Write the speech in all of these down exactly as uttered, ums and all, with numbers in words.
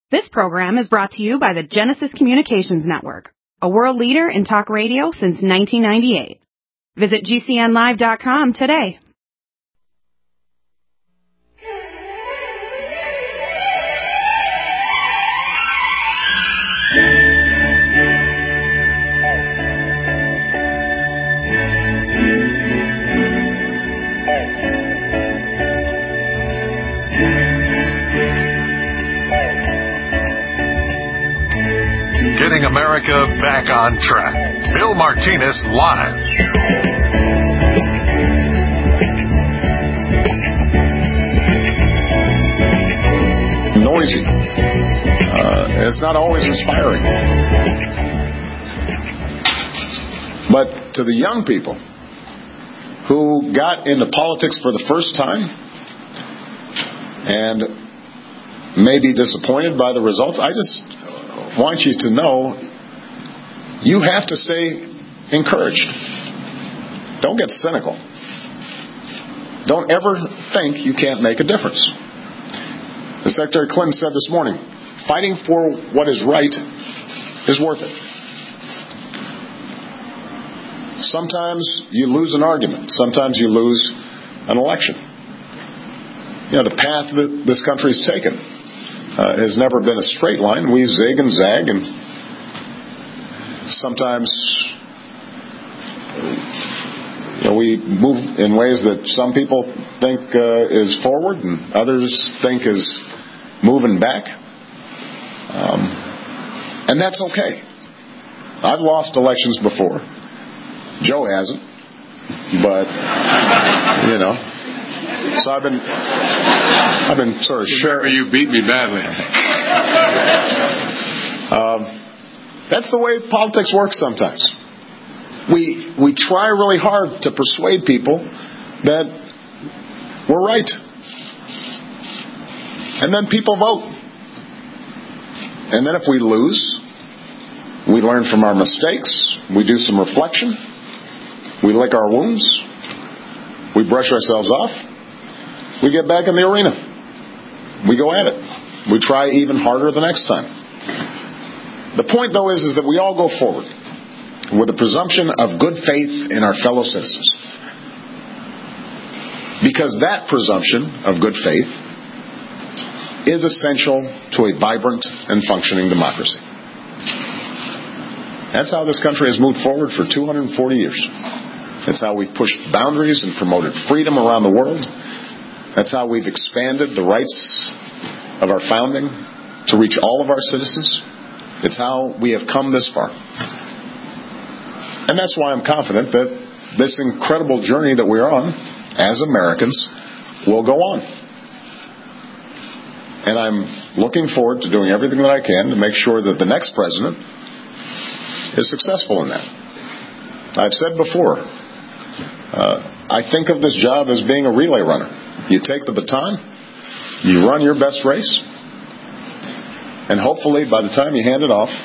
This program is brought to you by the Genesis Communications Network, a world leader in talk radio since nineteen ninety-eight. Visit G C N live dot com today. Getting America back on track. Bill Martinez live. Noisy. Uh, it's not always inspiring. But to the young people who got into politics for the first time and may be disappointed by the results, I just want you to know you have to stay encouraged. Don't get cynical. Don't ever think you can't make a difference. As Secretary Clinton said this morning, fighting for what is right is worth it. Sometimes you lose an argument. Sometimes you lose an election. You know, the path that this country's taken Uh, has never been a straight line. We zig and zag, and sometimes you know, we move in ways that some people think uh, is forward and others think is moving back. Um, and that's okay. I've lost elections before. Joe hasn't. But, you know... So I've been, I've been sort of sharing. You beat me badly. um, that's the way politics works sometimes. We we try really hard to persuade people that we're right, and then people vote. And then if we lose, we learn from our mistakes. We do some reflection. We lick our wounds. We brush ourselves off. We get back in the arena. We go at it. We try even harder the next time. The point, though, is, is that we all go forward with a presumption of good faith in our fellow citizens. Because that presumption of good faith is essential to a vibrant and functioning democracy. That's how this country has moved forward for two hundred forty years. That's how we've pushed boundaries and promoted freedom around the world. That's how we've expanded the rights of our founding to reach all of our citizens. It's how we have come this far. And that's why I'm confident that this incredible journey that we're on as Americans will go on. And I'm looking forward to doing everything that I can to make sure that the next president is successful in that. I've said before, uh, I think of this job as being a relay runner. You take the baton, you run your best race, and hopefully by the time you hand it off,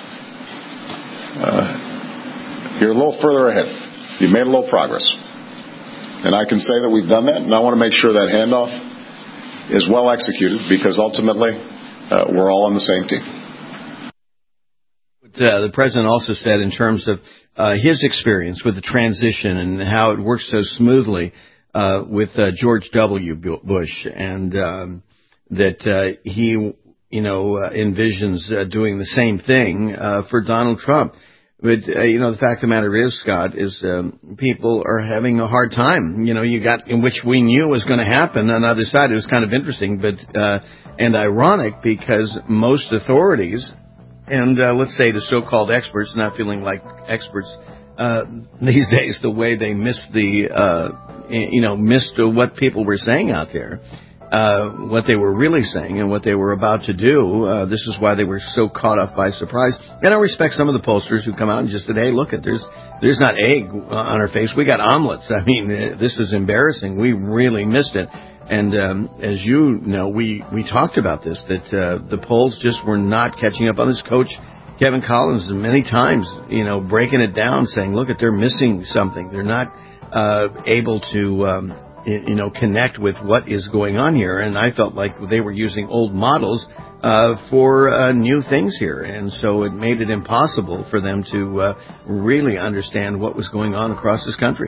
uh, you're a little further ahead. You've made a little progress. And I can say that we've done that, and I want to make sure that handoff is well executed, because ultimately uh, we're all on the same team. What uh, the President also said in terms of uh, his experience with the transition and how it works so smoothly Uh, with uh, George W. Bush, and um, that uh, he, you know, uh, envisions uh, doing the same thing uh, for Donald Trump. But, uh, you know, the fact of the matter is, Scott, is um, people are having a hard time. You know, you got, in which we knew was going to happen on the other side. It was kind of interesting, but uh, and ironic, because most authorities, and uh, let's say the so-called experts, not feeling like experts uh, these days, the way they missed the, uh, you know, missed what people were saying out there, uh, what they were really saying and what they were about to do. Uh, this is why they were so caught off by surprise. And I respect some of the pollsters who come out and just said, hey, look, at there's there's not egg on our face. We got omelets. I mean, this is embarrassing. We really missed it. And um, as you know, we, we talked about this, that uh, the polls just were not catching up on this. Coach Kevin Collins many times, you know, breaking it down, saying, look, at they're missing something. They're not uh, able to um, you know, connect with what is going on here. And I felt like they were using old models uh, for uh, new things here. And so it made it impossible for them to uh, really understand what was going on across this country.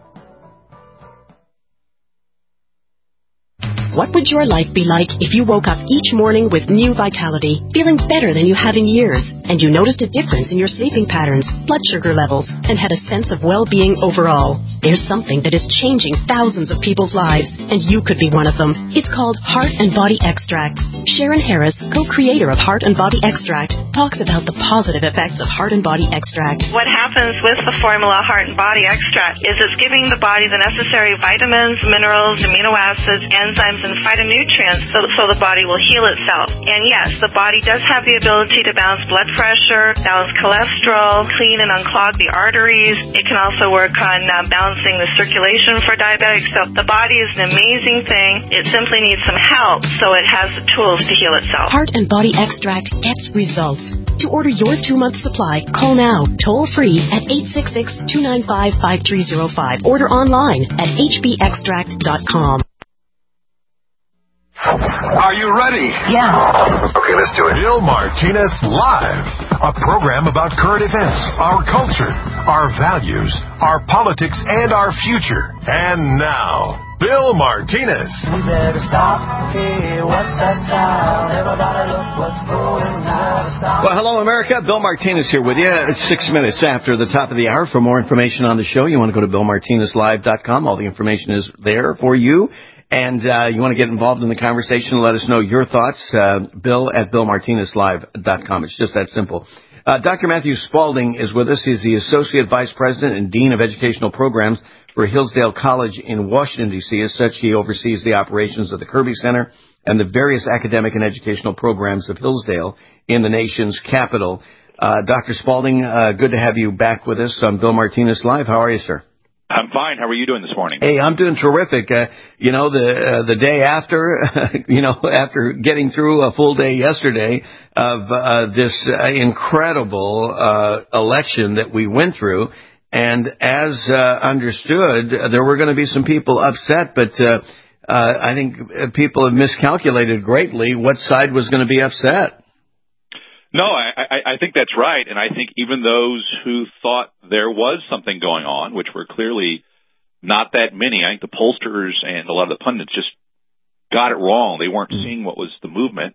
What would your life be like if you woke up each morning with new vitality, feeling better than you have in years, and you noticed a difference in your sleeping patterns, blood sugar levels, and had a sense of well-being overall? There's something that is changing thousands of people's lives, and you could be one of them. It's called Heart and Body Extract. Sharon Harris, co-creator of Heart and Body Extract, talks about the positive effects of Heart and Body Extract. What happens with the formula Heart and Body Extract is it's giving the body the necessary vitamins, minerals, amino acids, enzymes, and phytonutrients so, so the body will heal itself. And yes, the body does have the ability to balance blood pressure, balance cholesterol, clean and unclog the arteries. It can also work on uh, balancing the circulation for diabetics. So the body is an amazing thing. It simply needs some help so it has the tools to heal itself. Heart and Body Extract gets results. To order your two-month supply, call now, toll-free at eight six six, two nine five, five three zero five. Order online at h b extract dot com. Are you ready? Yeah. Okay, let's do it. Bill Martinez Live, a program about current events, our culture, our values, our politics, and our future. And now, Bill Martinez. We better stop. Hey, what's that sound? Everybody look what's going on. Well, hello, America. Bill Martinez here with you. It's six minutes after the top of the hour. For more information on the show, you want to go to bill martinez live dot com. All the information is there for you. And uh, you want to get involved in the conversation, let us know your thoughts, uh, bill at bill martinez live dot com. It's just that simple. Uh, Doctor Matthew Spalding is with us. He's the Associate Vice President and Dean of Educational Programs for Hillsdale College in Washington, D C As such, he oversees the operations of the Kirby Center and the various academic and educational programs of Hillsdale in the nation's capital. Uh, Doctor Spalding, uh, good to have you back with us on Bill Martinez Live. How are you, sir? I'm fine. How are you doing this morning? Hey, I'm doing terrific. Uh, you know, the uh, the day after, you know, after getting through a full day yesterday of uh, this uh, incredible uh, election that we went through, and as uh, understood, there were going to be some people upset, but uh, uh, I think people have miscalculated greatly what side was going to be upset. No, I, I, I think that's right, and I think even those who thought there was something going on, which were clearly not that many, I think the pollsters and a lot of the pundits just got it wrong. They weren't mm-hmm. seeing what was the movement,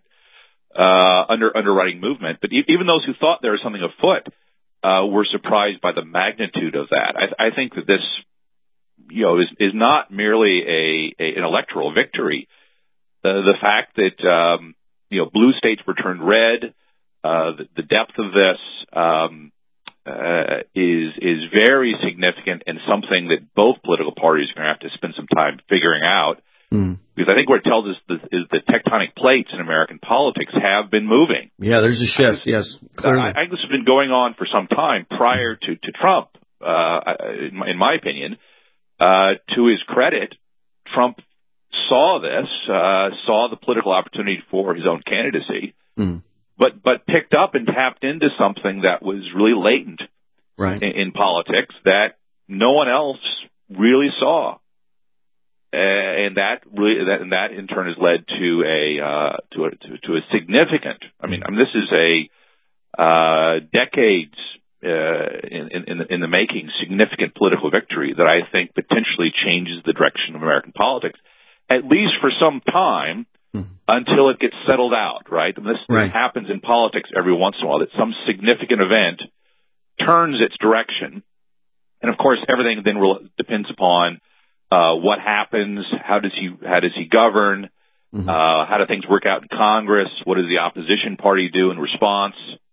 uh, under underwriting movement. But e- even those who thought there was something afoot uh, were surprised by the magnitude of that. I, I think that this, you know, is, is not merely a, a an electoral victory. The, the fact that um, you know blue states were turned red. Uh, the, the depth of this um, uh, is is very significant and something that both political parties are going to have to spend some time figuring out. Mm. Because I think what it tells us is, is the tectonic plates in American politics have been moving. Yeah, there's a shift, yes. Clearly. I, I think this has been going on for some time prior to, to Trump, uh, in, my, in my opinion. Uh, to his credit, Trump saw this, uh, saw the political opportunity for his own candidacy. Mm. But but picked up and tapped into something that was really latent right. in, in politics that no one else really saw, uh, and that really that and that in turn has led to a uh, to a to, to a significant. I mean, I mean this is a uh, decades uh, in, in in the making significant political victory that I think potentially changes the direction of American politics, at least for some time. Until it gets settled out, right? And this, right. this happens in politics every once in a while, that some significant event turns its direction. And of course, everything then will, depends upon uh, what happens, how does he how does he govern, mm-hmm. uh, how do things work out in Congress, what does the opposition party do in response.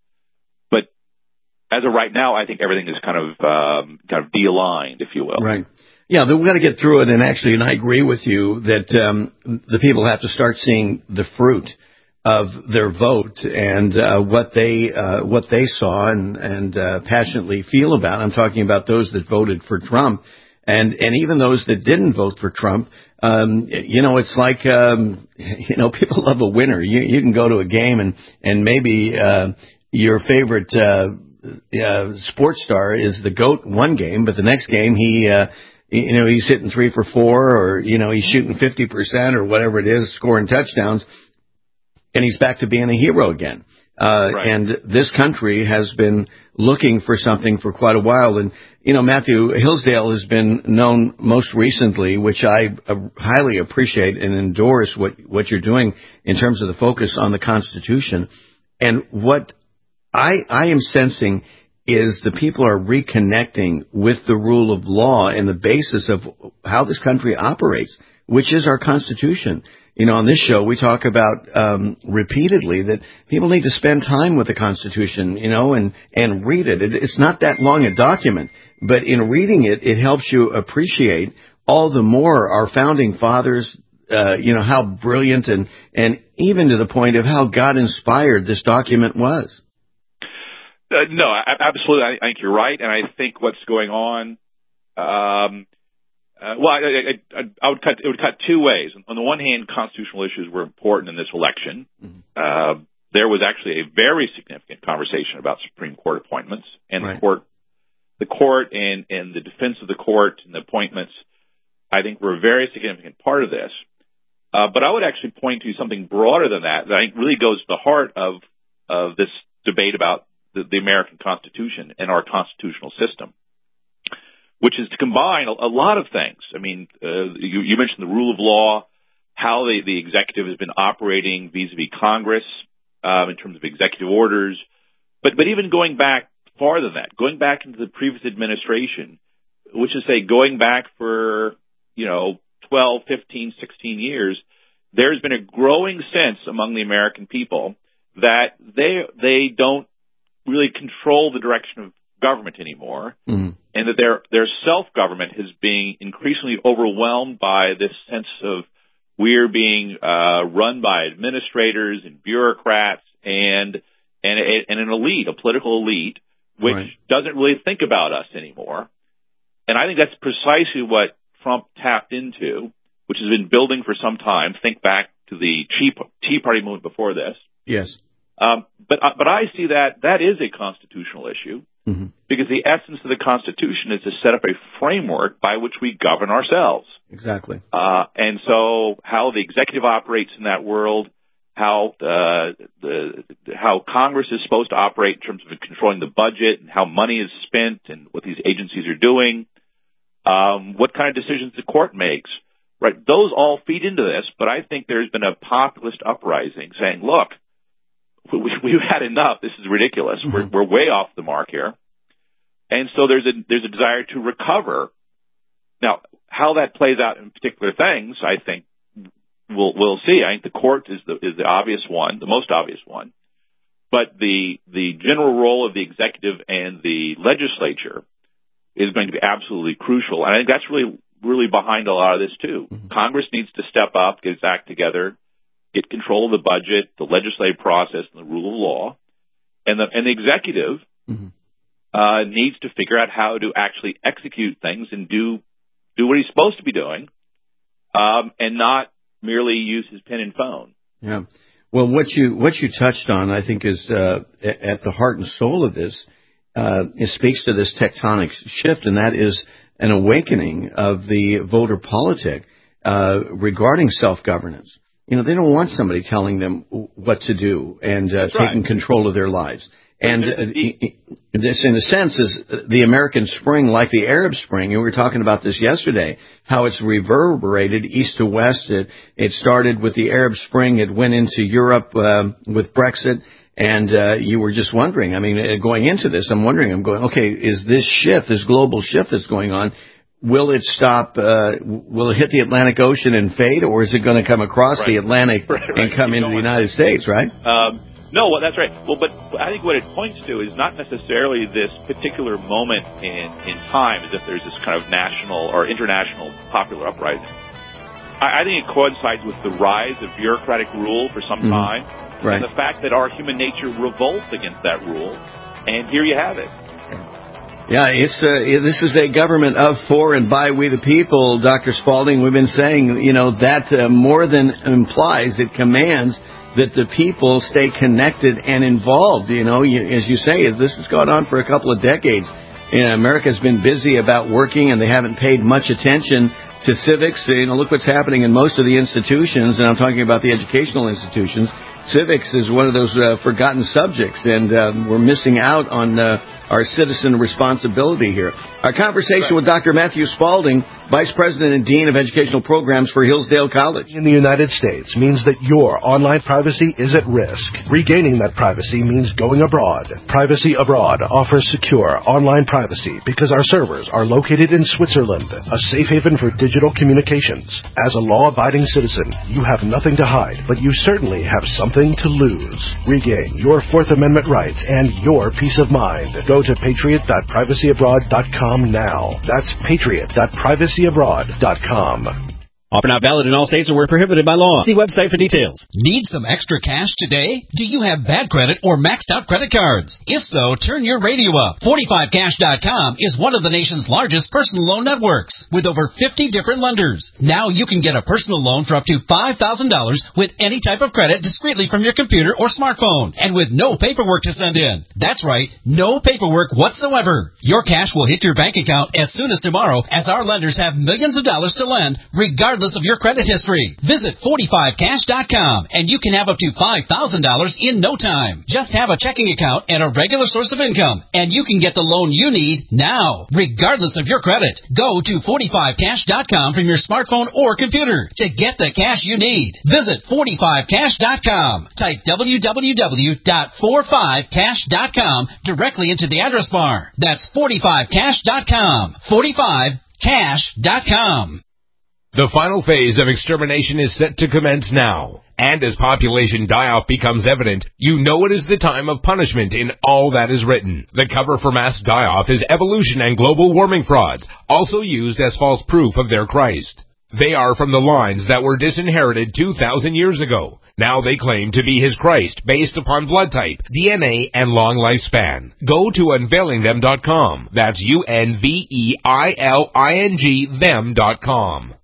But as of right now, I think everything is kind of um, kind of de-aligned, if you will. Right. Yeah, we've got to get through it, and actually, and I agree with you that um, the people have to start seeing the fruit of their vote and uh, what they uh, what they saw and and uh, passionately feel about. I'm talking about those that voted for Trump, and and even those that didn't vote for Trump. Um, you know, it's like um, you know, people love a winner. You you can go to a game and and maybe uh, your favorite uh, uh, sports star is the GOAT one game, but the next game he. Uh, you know, he's hitting three for four, or, you know, he's shooting fifty percent or whatever it is, scoring touchdowns, and he's back to being a hero again. Uh, right. And this country has been looking for something for quite a while. And, you know, Matthew, Hillsdale has been known most recently, which I uh, highly appreciate and endorse what, what you're doing in terms of the focus on the Constitution. And what I, I am sensing is the people are reconnecting with the rule of law and the basis of how this country operates, which is our Constitution. You know, on this show, we talk about um, repeatedly that people need to spend time with the Constitution, you know, and, and read it. it. It's not that long a document, but in reading it, it helps you appreciate all the more our founding fathers, uh, you know, how brilliant and, and even to the point of how God-inspired this document was. Uh, no, I, absolutely. I, I think you're right, and I think what's going on. Um, uh, well, I, I, I would cut. It would cut two ways. On the one hand, constitutional issues were important in this election. Mm-hmm. Uh, there was actually a very significant conversation about Supreme Court appointments, and right. the court, the court, and and the defense of the court and the appointments, I think, were a very significant part of this. Uh, but I would actually point to something broader than that. That I think really goes to the heart of of this debate about The, the American Constitution and our constitutional system, which is to combine a, a lot of things. I mean, uh, you, you mentioned the rule of law, how the, the executive has been operating vis-a-vis Congress um, in terms of executive orders, but but even going back farther than that, going back into the previous administration, which is, say, going back for, you know, twelve, fifteen, sixteen years, there's been a growing sense among the American people that they they don't really control the direction of government anymore, mm-hmm. and that their their self-government is being increasingly overwhelmed by this sense of we're being uh, run by administrators and bureaucrats and and, and an elite, a political elite, which right. doesn't really think about us anymore. And I think that's precisely what Trump tapped into, which has been building for some time. Think back to the Tea Party movement before this. Yes. Um, but uh, but I see that that is a constitutional issue, mm-hmm. because the essence of the Constitution is to set up a framework by which we govern ourselves. Exactly. Uh, and so how the executive operates in that world, how uh, the how Congress is supposed to operate in terms of controlling the budget and how money is spent and what these agencies are doing, um, what kind of decisions the court makes, right? Those all feed into this. But I think there's been a populist uprising saying, look, We, we've had enough. This is ridiculous. Mm-hmm. We're, we're way off the mark here. And so there's a there's a desire to recover. Now, how that plays out in particular things, I think we'll we'll see. I think the court is the is the obvious one, the most obvious one. But the the general role of the executive and the legislature is going to be absolutely crucial. And I think that's really really behind a lot of this too. Mm-hmm. Congress needs to step up, get its act together, get control of the budget, the legislative process, and the rule of law. And the, and the executive mm-hmm. uh, needs to figure out how to actually execute things and do do what he's supposed to be doing, um, and not merely use his pen and phone. Yeah. Well, what you what you touched on, I think, is uh, at the heart and soul of this. Uh, it speaks to this tectonic shift, and that is an awakening of the voter politic uh, regarding self-governance. You know, they don't want somebody telling them what to do and uh, taking right. control of their lives. And uh, this, in a sense, is the American Spring, like the Arab Spring. And we were talking about this yesterday, how it's reverberated east to west. It, it started with the Arab Spring. It went into Europe uh, with Brexit. And uh, you were just wondering, I mean, uh, going into this, I'm wondering, I'm going, okay, is this shift, this global shift that's going on, will it stop, uh, will it hit the Atlantic Ocean and fade, or is it going to come across right. the Atlantic right, right. and come into the United States, right? Um, no, well, that's right. Well, but I think what it points to is not necessarily this particular moment in, in time, as if there's this kind of national or international popular uprising. I, I think it coincides with the rise of bureaucratic rule for some mm-hmm. time, right. and the fact that our human nature revolts against that rule, and here you have it. Yeah, it's uh, this is a government of, for, and by we the people, Doctor Spalding. We've been saying, you know, that uh, more than implies, it commands that the people stay connected and involved. You know, you, as you say, this has gone on for a couple of decades. you know, America's been busy about working, and they haven't paid much attention to civics. You know, look what's happening in most of the institutions, and I'm talking about the educational institutions. Civics is one of those uh, forgotten subjects, and uh, we're missing out on uh, our citizen responsibility here. Our conversation with Doctor Matthew Spalding, Vice President and Dean of Educational Programs for Hillsdale College. In the United States means that your online privacy is at risk. Regaining that privacy means going abroad. Privacy Abroad offers secure online privacy because our servers are located in Switzerland, a safe haven for digital communications. As a law-abiding citizen, you have nothing to hide, but you certainly have something to lose. Regain your Fourth Amendment rights and your peace of mind. Go to patriot dot privacy abroad dot com now. That's patriot dot privacy abroad dot com. Offer not valid in all states or were prohibited by law. See website for details. Need some extra cash today? Do you have bad credit or maxed out credit cards? If so, turn your radio up. forty-five cash dot com is one of the nation's largest personal loan networks with over fifty different lenders. Now you can get a personal loan for up to five thousand dollars with any type of credit discreetly from your computer or smartphone and with no paperwork to send in. That's right, no paperwork whatsoever. Your cash will hit your bank account as soon as tomorrow, as our lenders have millions of dollars to lend regardless of your credit history. Visit forty-five cash dot com and you can have up to five thousand dollars in no time. Just have a checking account and a regular source of income and you can get the loan you need now, regardless of your credit. Go to forty-five cash dot com from your smartphone or computer to get the cash you need. Visit forty-five cash dot com. Type w w w dot forty-five cash dot com directly into the address bar. That's forty-five cash dot com. forty-five cash dot com. The final phase of extermination is set to commence now. And as population die-off becomes evident, you know it is the time of punishment in all that is written. The cover for mass die-off is evolution and global warming frauds, also used as false proof of their Christ. They are from the lines that were disinherited two thousand years ago. Now they claim to be his Christ based upon blood type, D N A, and long lifespan. Go to unveiling them dot com. That's U N V E I L I N G them dot com.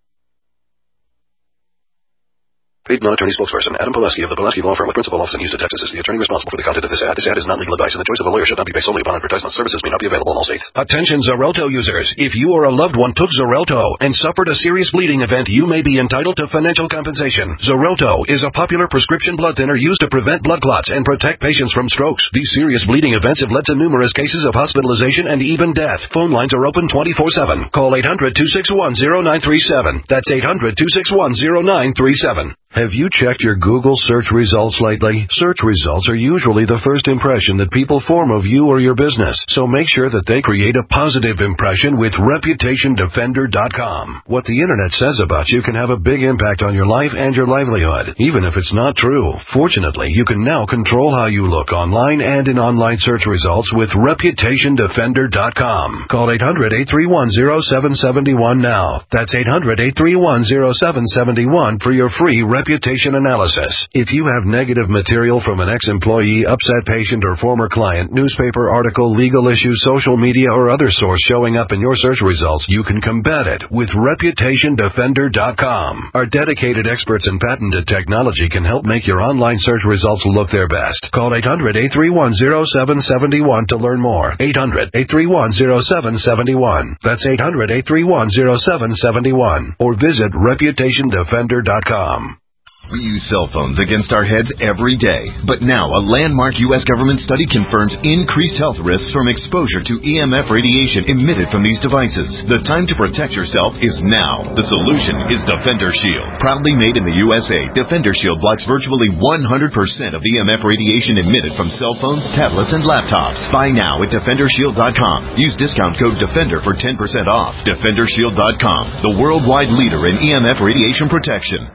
Paid non-attorney spokesperson Adam Pileski of the Pileski Law Firm with principal office in Houston, Texas is the attorney responsible for the content of this ad. This ad is not legal advice, and the choice of a lawyer should not be based solely upon advertisement. Services may not be available in all states. Attention Xarelto users. If you or a loved one took Xarelto and suffered a serious bleeding event, you may be entitled to financial compensation. Xarelto is a popular prescription blood thinner used to prevent blood clots and protect patients from strokes. These serious bleeding events have led to numerous cases of hospitalization and even death. Phone lines are open twenty-four seven. Call eight hundred, two six one, zero nine three seven. That's eight hundred, two six one, zero nine three seven. Have you checked your Google search results lately? Search results are usually the first impression that people form of you or your business, so make sure that they create a positive impression with reputation defender dot com. What the internet says about you can have a big impact on your life and your livelihood, even if it's not true. Fortunately, you can now control how you look online and in online search results with reputation defender dot com. Call eight hundred, eight three one, zero seven seven one now. That's eight hundred, eight three one, zero seven seven one for your free reputation analysis. If you have negative material from an ex-employee, upset patient, or former client, newspaper article, legal issue, social media, or other source showing up in your search results, you can combat it with reputation defender dot com. Our dedicated experts in patented technology can help make your online search results look their best. Call eight hundred, eight three one, zero seven seven one to learn more. eight hundred, eight three one, zero seven seven one. That's eight hundred, eight three one, zero seven seven one. Or visit reputation defender dot com. We use cell phones against our heads every day. But now, a landmark U S government study confirms increased health risks from exposure to E M F radiation emitted from these devices. The time to protect yourself is now. The solution is Defender Shield. Proudly made in the U S A, Defender Shield blocks virtually one hundred percent of E M F radiation emitted from cell phones, tablets, and laptops. Buy now at defender shield dot com. Use discount code DEFENDER for ten percent off. defender shield dot com, the worldwide leader in E M F radiation protection.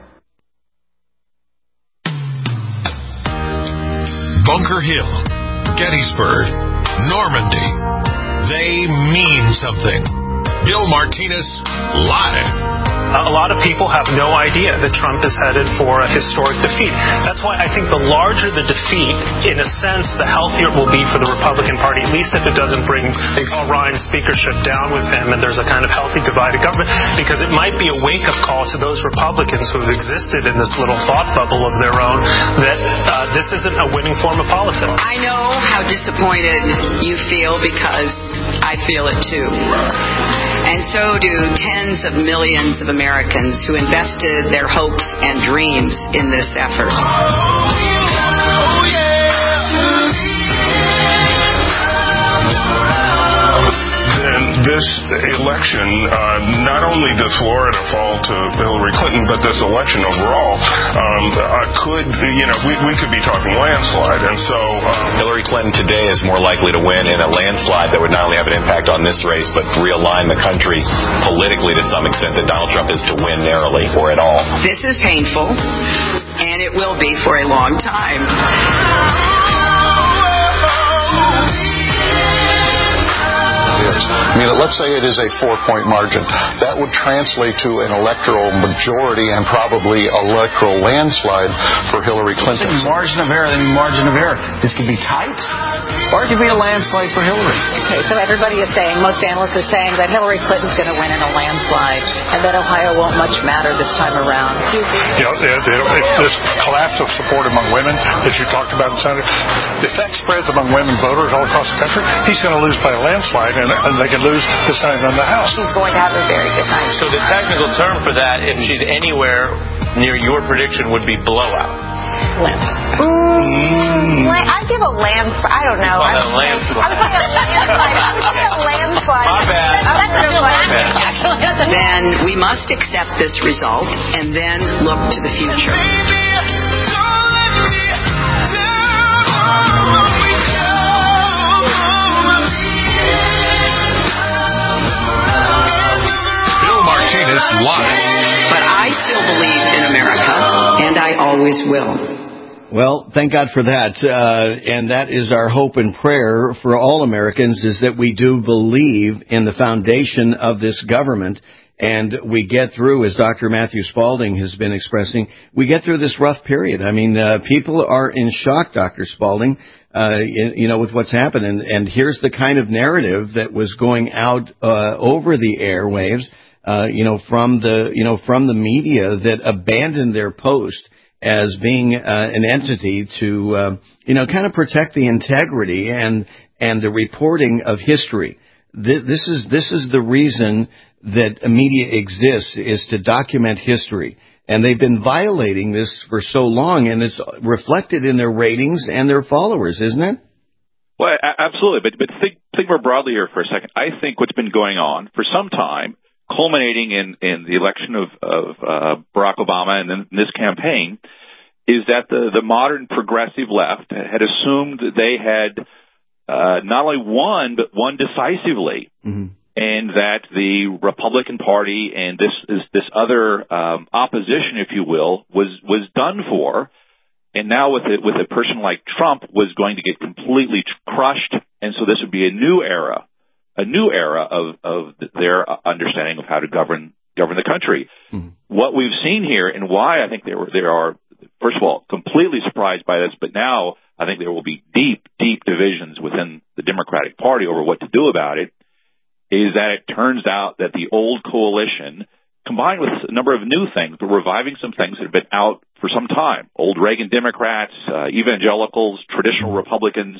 Bunker Hill, Gettysburg, Normandy. They mean something. Bill Martinez, live. Uh, a lot of people have no idea that Trump is headed for a historic defeat. That's why I think the larger the defeat, in a sense, the healthier it will be for the Republican Party, at least if it doesn't bring Paul Ryan's speakership down with him and there's a kind of healthy divided government, because it might be a wake-up call to those Republicans who have existed in this little thought bubble of their own that uh, this isn't a winning form of politics. I know how disappointed you feel because I feel it too. And so do tens of millions of Americans who invested their hopes and dreams in this effort. This election, uh, not only does Florida fall to Hillary Clinton, but this election overall um, uh, could, you know, we, we could be talking landslide. And so um, Hillary Clinton today is more likely to win in a landslide that would not only have an impact on this race, but realign the country politically to some extent that Donald Trump is to win narrowly or at all. This is painful, and it will be for a long time. I mean, let's say it is a four-point margin. That would translate to an electoral majority and probably electoral landslide for Hillary Clinton. Margin of error, I mean margin of error. This could be tight, or it could be a landslide for Hillary. Okay, so everybody is saying, most analysts are saying that Hillary Clinton's going to win in a landslide, and that Ohio won't much matter this time around. Do you agree? You know, the, the, this collapse of support among women that you talked about in Senator, if that spreads among women voters all across the country, he's going to lose by a landslide, and, and they can lose the Senate and the House. She's going to have a very good night. So the technical term for that, if she's anywhere near your prediction, would be blowout. Landslide. Mm, I give a landslide. I don't know. Oh, no, landslide. I was thinking a landslide. I was thinking a landslide. My bad. That's a good one. Actually, that's a then we must accept this result and then look to the future. Live. But I still believe in America, and I always will. Well, thank God for that. Uh, and that is our hope and prayer for all Americans, is that we do believe in the foundation of this government, and we get through, as Doctor Matthew Spalding has been expressing, we get through this rough period. I mean, uh, people are in shock, Doctor Spalding, uh, you know, with what's happened. And, and here's the kind of narrative that was going out uh, over the airwaves. Uh, you know, from the, you know, from the media that abandoned their post as being uh, an entity to, uh, you know, kind of protect the integrity and and the reporting of history. This is this is the reason that media exists, is to document history. And they've been violating this for so long, and it's reflected in their ratings and their followers, isn't it? Well, absolutely. But but think think more broadly here for a second. I think what's been going on for some time, culminating in, in the election of, of uh, Barack Obama and then this campaign, is that the, the modern progressive left had assumed that they had uh, not only won, but won decisively, mm-hmm. and that the Republican Party and this is, this other um, opposition, if you will, was was done for. And now with it, with a person like Trump was going to get completely crushed, and so this would be a new era. A new era of, of their understanding of how to govern govern the country. Mm-hmm. What we've seen here, and why I think they were they are, first of all, completely surprised by this, but now I think there will be deep, deep divisions within the Democratic Party over what to do about it, is that it turns out that the old coalition, combined with a number of new things, but reviving some things that have been out for some time, old Reagan Democrats, uh, evangelicals, traditional Republicans,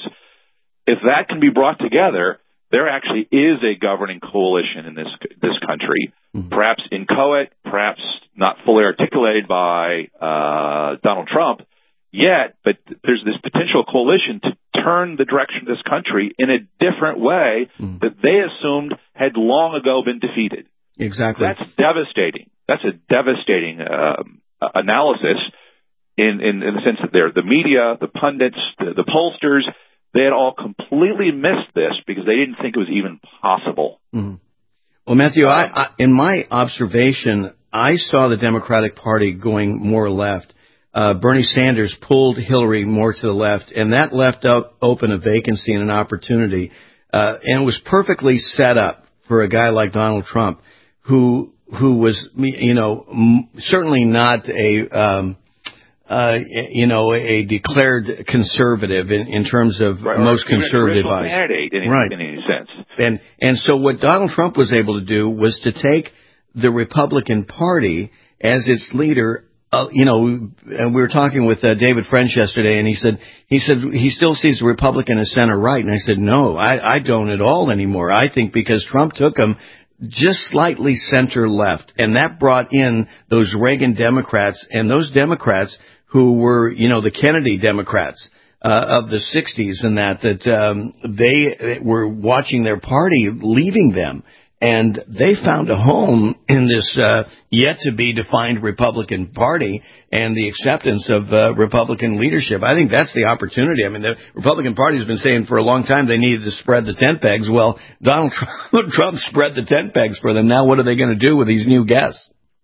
if that can be brought together, there actually is a governing coalition in this this country, mm-hmm. perhaps inchoate, perhaps not fully articulated by uh, Donald Trump yet, but there's this potential coalition to turn the direction of this country in a different way mm-hmm. that they assumed had long ago been defeated. Exactly. That's devastating. That's a devastating um, analysis in, in, in the sense that they're the media, the pundits, the, the pollsters, they had all completely missed this because they didn't think it was even possible. Mm-hmm. Well, Matthew, I, I, in my observation, I saw the Democratic Party going more left. Uh, Bernie Sanders pulled Hillary more to the left, and that left up open a vacancy and an opportunity. Uh, and it was perfectly set up for a guy like Donald Trump, who who was, you know, m- certainly not a, um, uh, you know, a declared conservative in, in terms of right, most or conservative a candidate in, right. in any sense. And and so what Donald Trump was able to do was to take the Republican Party as its leader. Uh, you know, and we were talking with uh, David French yesterday, and he said he said he still sees the Republican as center right, and I said no, I, I don't at all anymore. I think because Trump took him just slightly center left, and that brought in those Reagan Democrats and those Democrats who were, you know, the Kennedy Democrats uh, of the sixties, and that that um, they were watching their party leaving them. And they found a home in this uh, yet-to-be-defined Republican Party and the acceptance of uh, Republican leadership. I think that's the opportunity. I mean, the Republican Party has been saying for a long time they needed to spread the tent pegs. Well, Donald Trump, Trump spread the tent pegs for them. Now what are they going to do with these new guests?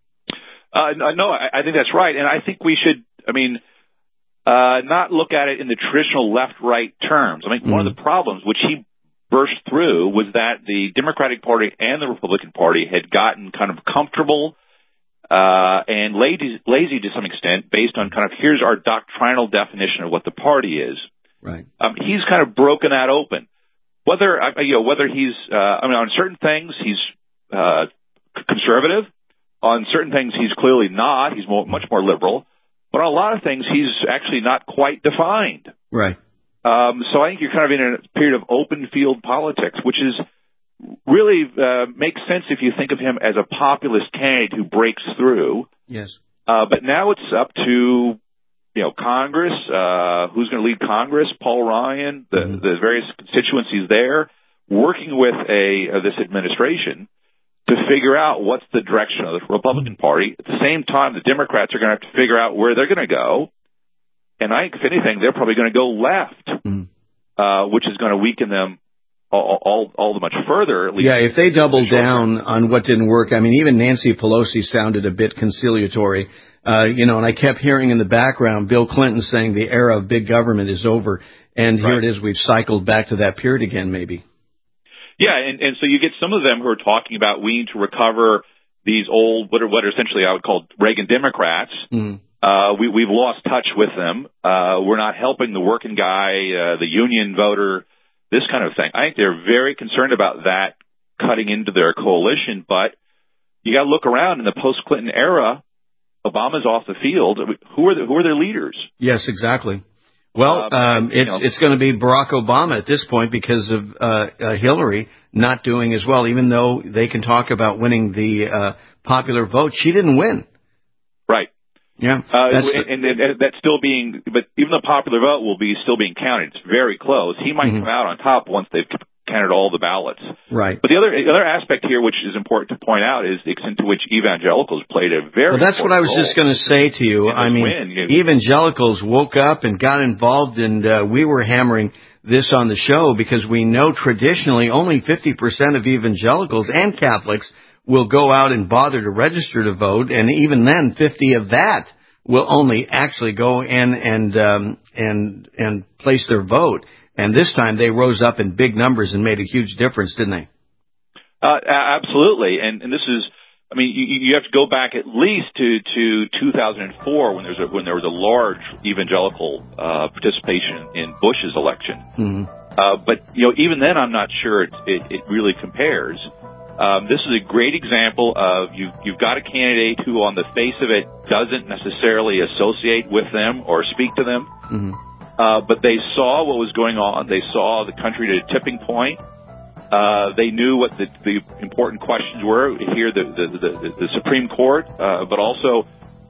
Uh, no, I, I think that's right. And I think we should, I mean, uh, not look at it in the traditional left-right terms. I mean, mm-hmm. one of the problems, which he burst through, was that the Democratic Party and the Republican Party had gotten kind of comfortable uh, and lazy, lazy to some extent based on kind of here's our doctrinal definition of what the party is. Right. Um, he's kind of broken that open. Whether you know whether he's uh, I mean on certain things he's uh, conservative, on certain things he's clearly not. He's more, much more liberal, but on a lot of things he's actually not quite defined. Right. Um, so I think you're kind of in a period of open field politics, which is really uh, makes sense if you think of him as a populist candidate who breaks through. Yes. Uh, but now it's up to, you know, Congress, uh, who's going to lead Congress, Paul Ryan, the, mm-hmm. the various constituencies there, working with a uh, this administration to figure out what's the direction of the Republican Party. At the same time, the Democrats are going to have to figure out where they're going to go. And I think, if anything, they're probably going to go left, mm. uh, which is going to weaken them all, all, all the much further. At least yeah, if they double down on what didn't work, I mean, even Nancy Pelosi sounded a bit conciliatory, uh, you know, and I kept hearing in the background Bill Clinton saying the era of big government is over. And here right. it is, we've cycled back to that period again, maybe. Yeah, and, and so you get some of them who are talking about we need to recover these old, what are, what are essentially I would call Reagan Democrats. Mm. Uh, we, we've lost touch with them. Uh, we're not helping the working guy, uh, the union voter, this kind of thing. I think they're very concerned about that cutting into their coalition, but you got to look around in the post-Clinton era. Obama's off the field. Who are the, who are their leaders? Yes, exactly. Well, um, um, it's, you know, it's going to be Barack Obama at this point because of uh, uh, Hillary not doing as well, even though they can talk about winning the uh, popular vote. She didn't win. Right. Yeah, uh, and, and, and that's still being, but even the popular vote will be still being counted. It's very close. He might mm-hmm. come out on top once they've counted all the ballots. Right. But the other the other aspect here, which is important to point out, is the extent to which evangelicals played a very. Well, that's what I was just going to say to you. I mean, win. evangelicals woke up and got involved, and uh, we were hammering this on the show because we know traditionally only fifty percent of evangelicals and Catholics will go out and bother to register to vote, and even then, fifty of that will only actually go in and um, and and place their vote. And this time, they rose up in big numbers and made a huge difference, didn't they? Uh, absolutely, and and this is, I mean, you, you have to go back at least to to two thousand four when there was a, when there was a large evangelical uh, participation in Bush's election. Mm-hmm. Uh, but you know, even then, I'm not sure it it, it really compares. Um, this is a great example of you, you've got a candidate who on the face of it doesn't necessarily associate with them or speak to them. Mm-hmm. Uh, but they saw what was going on. They saw the country at a tipping point. Uh, they knew what the, the important questions were here, the, the, the, the Supreme Court, uh, but also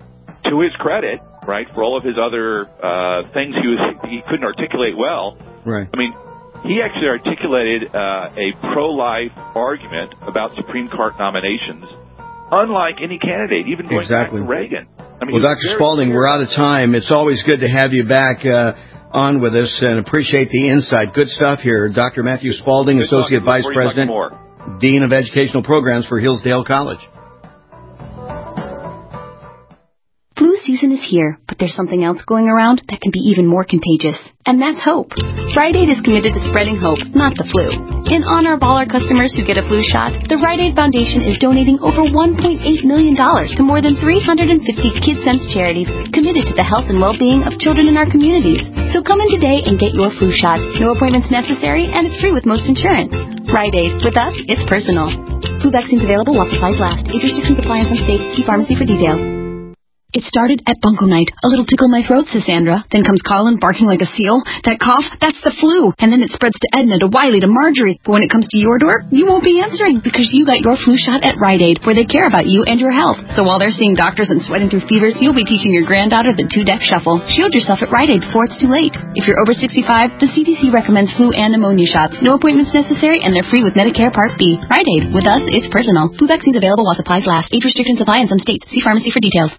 to his credit, right, for all of his other, uh, things he was, he couldn't articulate well. Right. I mean, he actually articulated uh, a pro-life argument about Supreme Court nominations, unlike any candidate, even going exactly. back to Reagan. I mean, well, Doctor Spalding, clear. We're out of time. It's always good to have you back uh, on with us and appreciate the insight. Good stuff here. Doctor Matthew Spalding, good Associate Vice President, Dean of Educational Programs for Hillsdale College. Flu season is here, but there's something else going around that can be even more contagious, and that's hope. Friday is committed to spreading hope, not the flu. In honor of all our customers who get a flu shot, the Rite Aid Foundation is donating over one point eight million dollars to more than three hundred fifty KidSense charities committed to the health and well-being of children in our communities. So come in today and get your flu shot. No appointments necessary, and it's free with most insurance. Rite Aid. With us, it's personal. Flu vaccines available while supplies last. Age restrictions apply in some states. See pharmacy for details. It started at Bunko Night. A little tickle my throat, says Sandra. Then comes Colin barking like a seal. That cough, that's the flu. And then it spreads to Edna, to Wiley, to Marjorie. But when it comes to your door, you won't be answering because you got your flu shot at Rite Aid, where they care about you and your health. So while they're seeing doctors and sweating through fevers, you'll be teaching your granddaughter the two-deck shuffle. Shield yourself at Rite Aid before it's too late. If you're over sixty-five, the C D C recommends flu and pneumonia shots. No appointments necessary, and they're free with Medicare Part B. Rite Aid. With us, it's personal. Flu vaccines available while supplies last. Age restrictions apply in some states. See pharmacy for details.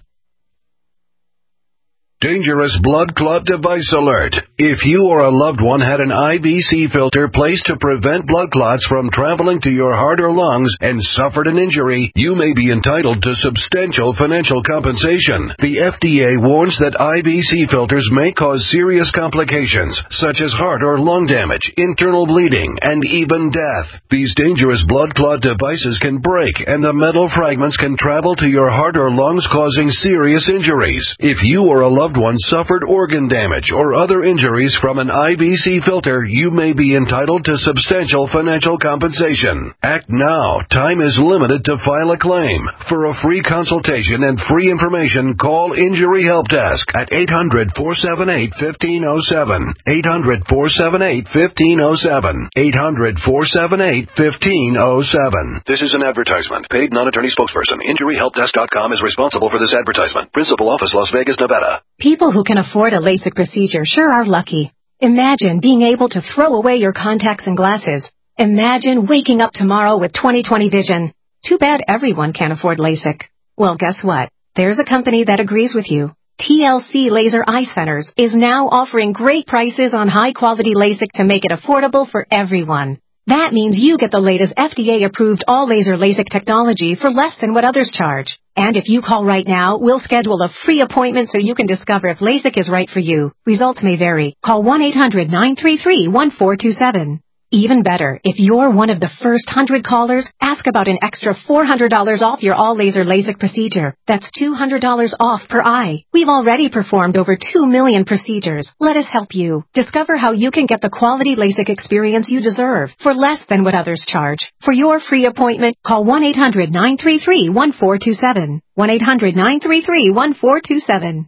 Dangerous blood clot device alert. If you or a loved one had an I V C filter placed to prevent blood clots from traveling to your heart or lungs and suffered an injury, you may be entitled to substantial financial compensation. The F D A warns that I V C filters may cause serious complications, such as heart or lung damage, internal bleeding, and even death. These dangerous blood clot devices can break, and the metal fragments can travel to your heart or lungs, causing serious injuries. If you or a loved one suffered organ damage or other injuries from an I V C filter, you may be entitled to substantial financial compensation. Act now. Time is limited to file a claim. For a free consultation and free information, call Injury Help Desk at eight hundred, four seven eight, one five zero seven. eight hundred, four seven eight, one five zero seven. eight hundred, four seven eight, one five zero seven. This is an advertisement. Paid non-attorney spokesperson. Injury Help Desk dot com is responsible for this advertisement. Principal office, Las Vegas, Nevada. People who can afford a LASIK procedure sure are lucky. Imagine being able to throw away your contacts and glasses. Imagine waking up tomorrow with twenty twenty vision. Too bad everyone can't afford LASIK. Well, guess what? There's a company that agrees with you. T L C Laser Eye Centers is now offering great prices on high-quality LASIK to make it affordable for everyone. That means you get the latest F D A-approved all-laser LASIK technology for less than what others charge. And if you call right now, we'll schedule a free appointment so you can discover if LASIK is right for you. Results may vary. Call one eight hundred, nine three three, one four two seven. Even better, if you're one of the first one hundred callers, ask about an extra four hundred dollars off your all-laser LASIK procedure. That's two hundred dollars off per eye. We've already performed over two million procedures. Let us help you. Discover how you can get the quality LASIK experience you deserve for less than what others charge. For your free appointment, call one eight hundred, nine three three, one four two seven. one eight hundred, nine three three, one four two seven.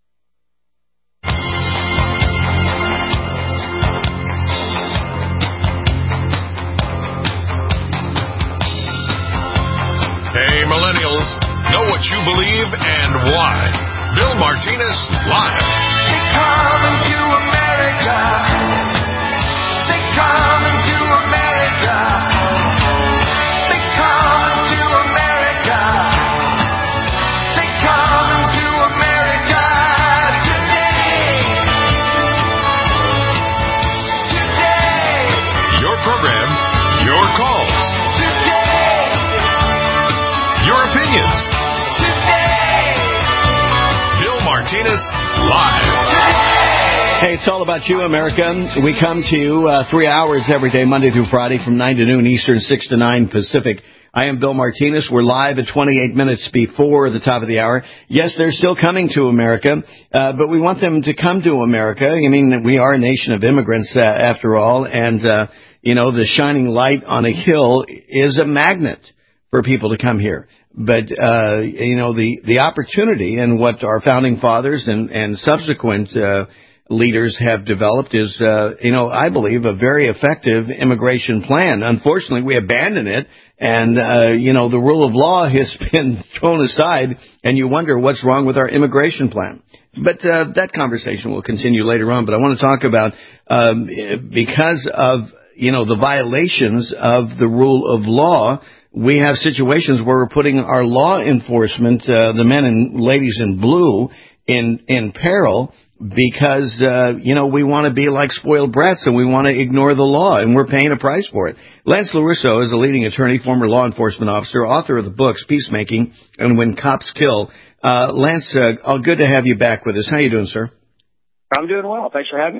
Hey, millennials, know what you believe and why. Bill Martinez Live. They coming to America. They coming to America. They coming to America. They coming to America today. Today. Your program, your calls. Your opinions. Today. Bill Martinez Live. Hey, it's all about you, America. We come to you uh, three hours every day, Monday through Friday, from nine to noon Eastern, six to nine Pacific. I am Bill Martinez. We're live at twenty-eight minutes before the top of the hour. Yes, they're still coming to America, uh, but we want them to come to America. I mean, we are a nation of immigrants, uh, after all, and, uh, you know, the shining light on a hill is a magnet for people to come here. But, uh, you know, the, the opportunity and what our founding fathers and, and subsequent, uh, leaders have developed is, uh, you know, I believe a very effective immigration plan. Unfortunately, we abandoned it and, uh, you know, the rule of law has been thrown aside and you wonder what's wrong with our immigration plan. But, uh, that conversation will continue later on. But I want to talk about, um, because of, you know, the violations of the rule of law, we have situations where we're putting our law enforcement, uh, the men and ladies in blue, in in peril because, uh, you know, we want to be like spoiled brats and we want to ignore the law, and we're paying a price for it. Lance LaRusso is a leading attorney, former law enforcement officer, author of the books Peacemaking and When Cops Kill. Uh, Lance, uh, oh, good to have you back with us. How you doing, sir? I'm doing well. Thanks for having me.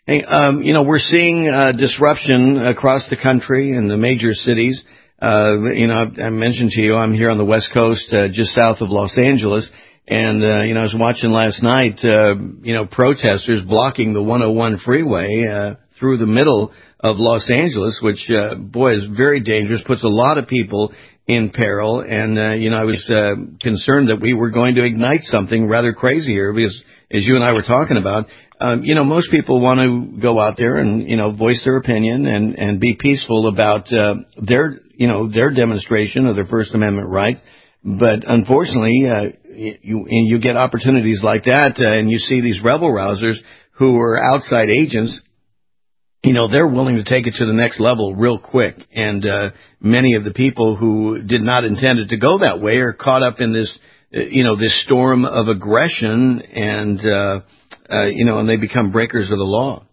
Hey, um, you know, we're seeing uh, disruption across the country in the major cities. Uh, you know, I, I mentioned to you, I'm here on the West Coast, uh, just south of Los Angeles. And, uh, you know, I was watching last night, uh, you know, protesters blocking the one oh one freeway, uh, through the middle of Los Angeles, which, uh, boy, is very dangerous, puts a lot of people in peril. And, uh, you know, I was, uh, concerned that we were going to ignite something rather crazy here because, as you and I were talking about, um, you know, most people want to go out there and, you know, voice their opinion and, and be peaceful about, uh, their, you know, their demonstration of their First Amendment right. But unfortunately, uh, you, and you get opportunities like that, uh, and you see these rebel rousers who are outside agents, you know, they're willing to take it to the next level real quick. And, uh, many of the people who did not intend it to go that way are caught up in this, uh, you know, this storm of aggression and, uh, uh, you know, and they become breakers of the law.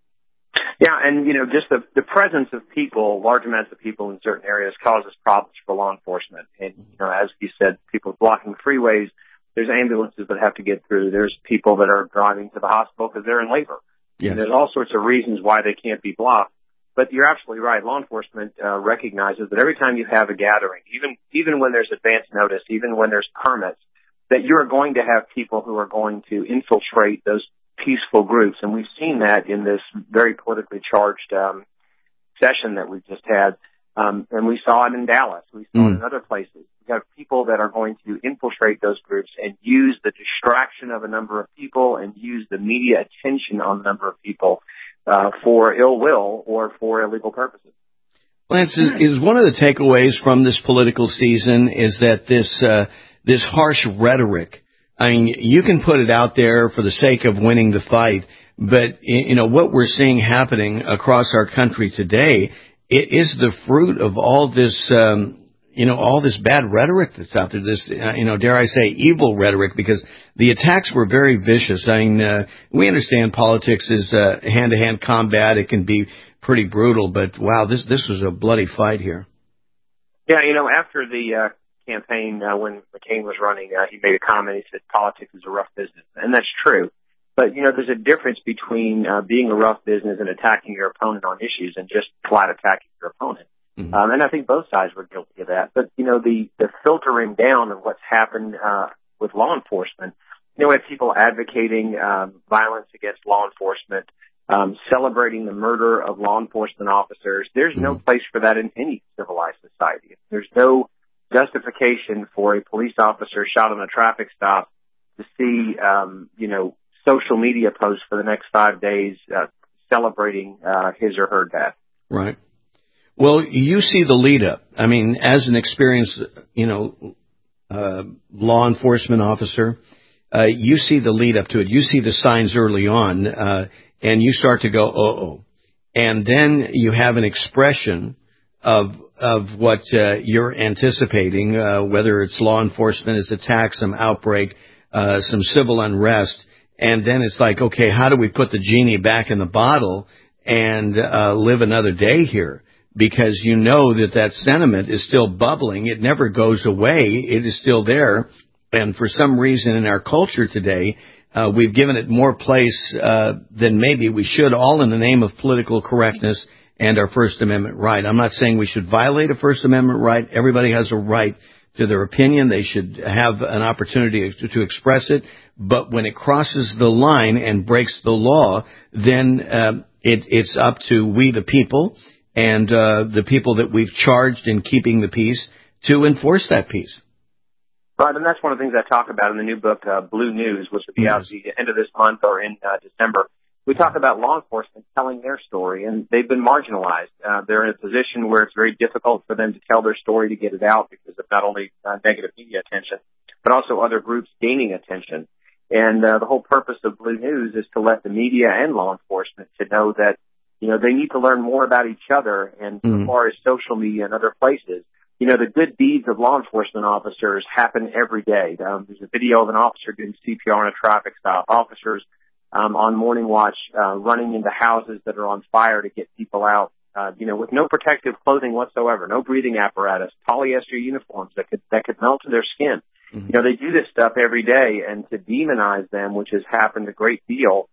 Yeah, and, you know, just the, the presence of people, large amounts of people in certain areas causes problems for law enforcement. And, you know, as you said, people blocking freeways, there's ambulances that have to get through. There's people that are driving to the hospital because they're in labor. Yeah. And there's all sorts of reasons why they can't be blocked. But you're absolutely right. Law enforcement uh, recognizes that every time you have a gathering, even even when there's advance notice, even when there's permits, that you're going to have people who are going to infiltrate those peaceful groups. And we've seen that in this very politically charged um, session that we've just had. Um, and we saw it in Dallas. We saw mm. it in other places. We have people that are going to infiltrate those groups and use the distraction of a number of people and use the media attention on a number of people uh, for ill will or for illegal purposes. Lance, is, is one of the takeaways from this political season is that this uh, this harsh rhetoric, I mean, you can put it out there for the sake of winning the fight, but, you know, what we're seeing happening across our country today, it is the fruit of all this, um, you know, all this bad rhetoric that's out there, this, uh, you know, dare I say, evil rhetoric, because the attacks were very vicious. I mean, uh, we understand politics is uh, hand-to-hand combat. It can be pretty brutal, but, wow, this this was a bloody fight here. Yeah, you know, after the uh, campaign, uh, when McCain was running, uh, he made a comment. He said, politics is a rough business, and that's true. But, you know, there's a difference between uh, being a rough business and attacking your opponent on issues and just flat attacking your opponent. Mm-hmm. Um, and I think both sides were guilty of that. But, you know, the, the filtering down of what's happened uh, with law enforcement, you know, we have people advocating um, violence against law enforcement, um, celebrating the murder of law enforcement officers. There's mm-hmm. no place for that in any civilized society. There's no justification for a police officer shot on a traffic stop to see, um, you know, social media posts for the next five days uh, celebrating uh, his or her death. Right. Well, you see the lead up. I mean, as an experienced, you know, uh, law enforcement officer, uh, you see the lead up to it. You see the signs early on, uh, and you start to go, uh-oh. And then you have an expression of of what uh, you're anticipating, uh, whether it's law enforcement, it's attack, some outbreak, uh, some civil unrest. And then it's like, okay, how do we put the genie back in the bottle and uh, live another day here? Because you know that that sentiment is still bubbling. It never goes away. It is still there. And for some reason in our culture today, uh, we've given it more place uh, than maybe we should, all in the name of political correctness and our First Amendment right. I'm not saying we should violate a First Amendment right. Everybody has a right to their opinion. They should have an opportunity to, to express it. But when it crosses the line and breaks the law, then uh, it, it's up to we the people and uh, the people that we've charged in keeping the peace to enforce that peace. Right, and that's one of the things I talk about in the new book, uh, Blue News, which will be out at the end of this month or in uh, December. We talk about law enforcement telling their story, and they've been marginalized. Uh, they're in a position where it's very difficult for them to tell their story to get it out because of not only uh, negative media attention, but also other groups gaining attention. And uh, the whole purpose of Blue News is to let the media and law enforcement to know that, you know, they need to learn more about each other. And mm-hmm. as far as social media and other places, you know, the good deeds of law enforcement officers happen every day. Um, there's a video of an officer doing C P R on a traffic stop, officers um, on morning watch uh, running into houses that are on fire to get people out, uh, you know, with no protective clothing whatsoever, no breathing apparatus, polyester uniforms that could that could melt to their skin. Mm-hmm. You know, they do this stuff every day, and to demonize them, which has happened a great deal,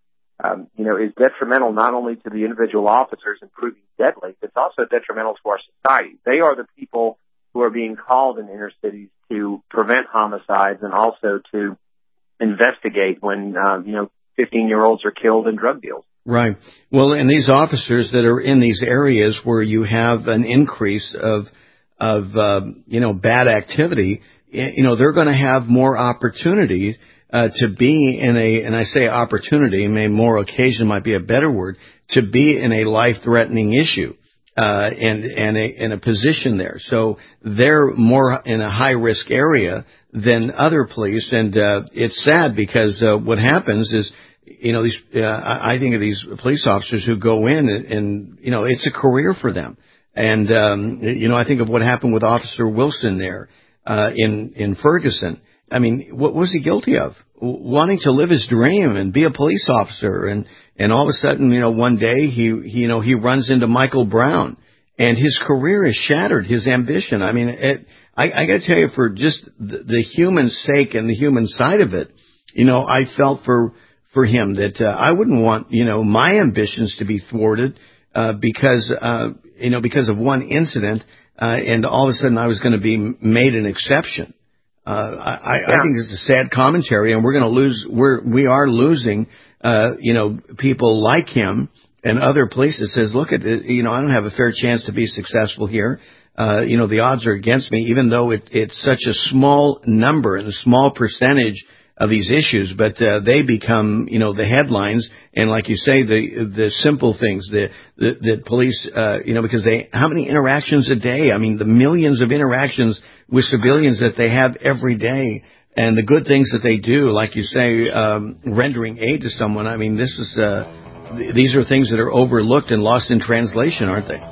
um, you know, is detrimental not only to the individual officers and proving deadly, it's also detrimental to our society. They are the people who are being called in inner cities to prevent homicides and also to investigate when, uh, you know, fifteen-year-olds are killed in drug deals. Right. Well, and these officers that are in these areas where you have an increase of, of uh, you know, bad activity, you know, they're going to have more opportunity uh, to be in a, and I say opportunity, maybe more occasion might be a better word, to be in a life-threatening issue uh, and, and a, in a position there. So they're more in a high-risk area than other police, and uh, it's sad because uh, what happens is, you know, these, uh, I think of these police officers who go in and, and, you know, it's a career for them. And, um, you know, I think of what happened with Officer Wilson there, uh, in, in Ferguson. I mean, what was he guilty of? Wanting to live his dream and be a police officer. And, and all of a sudden, you know, one day he, he, you know, he runs into Michael Brown and his career is shattered, his ambition. I mean, it, I, I gotta tell you, for just the, the human sake and the human side of it, you know, I felt for, for him that uh, I wouldn't want, you know, my ambitions to be thwarted uh, because, uh, you know, because of one incident, uh, and all of a sudden I was going to be made an exception. Uh, I, yeah. I think it's a sad commentary, and we're going to lose. We're we are losing, uh, you know, people like him and other police that says, look at it, you know, I don't have a fair chance to be successful here. Uh, you know, the odds are against me, even though it, it's such a small number and a small percentage of these issues, but uh, they become, you know, the headlines, and like you say, the the simple things, the the, the police, uh, you know, because they, how many interactions a day? I mean, the millions of interactions with civilians that they have every day, and the good things that they do, like you say, um, rendering aid to someone. I mean, this is uh, th- these are things that are overlooked and lost in translation, aren't they?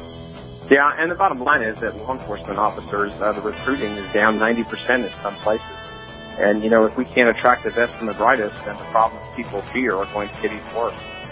Yeah, and the bottom line is that law enforcement officers, uh, the recruiting is down ninety percent in some places. And, you know, if we can't attract the best and the brightest, then the problems people fear are going to get even worse.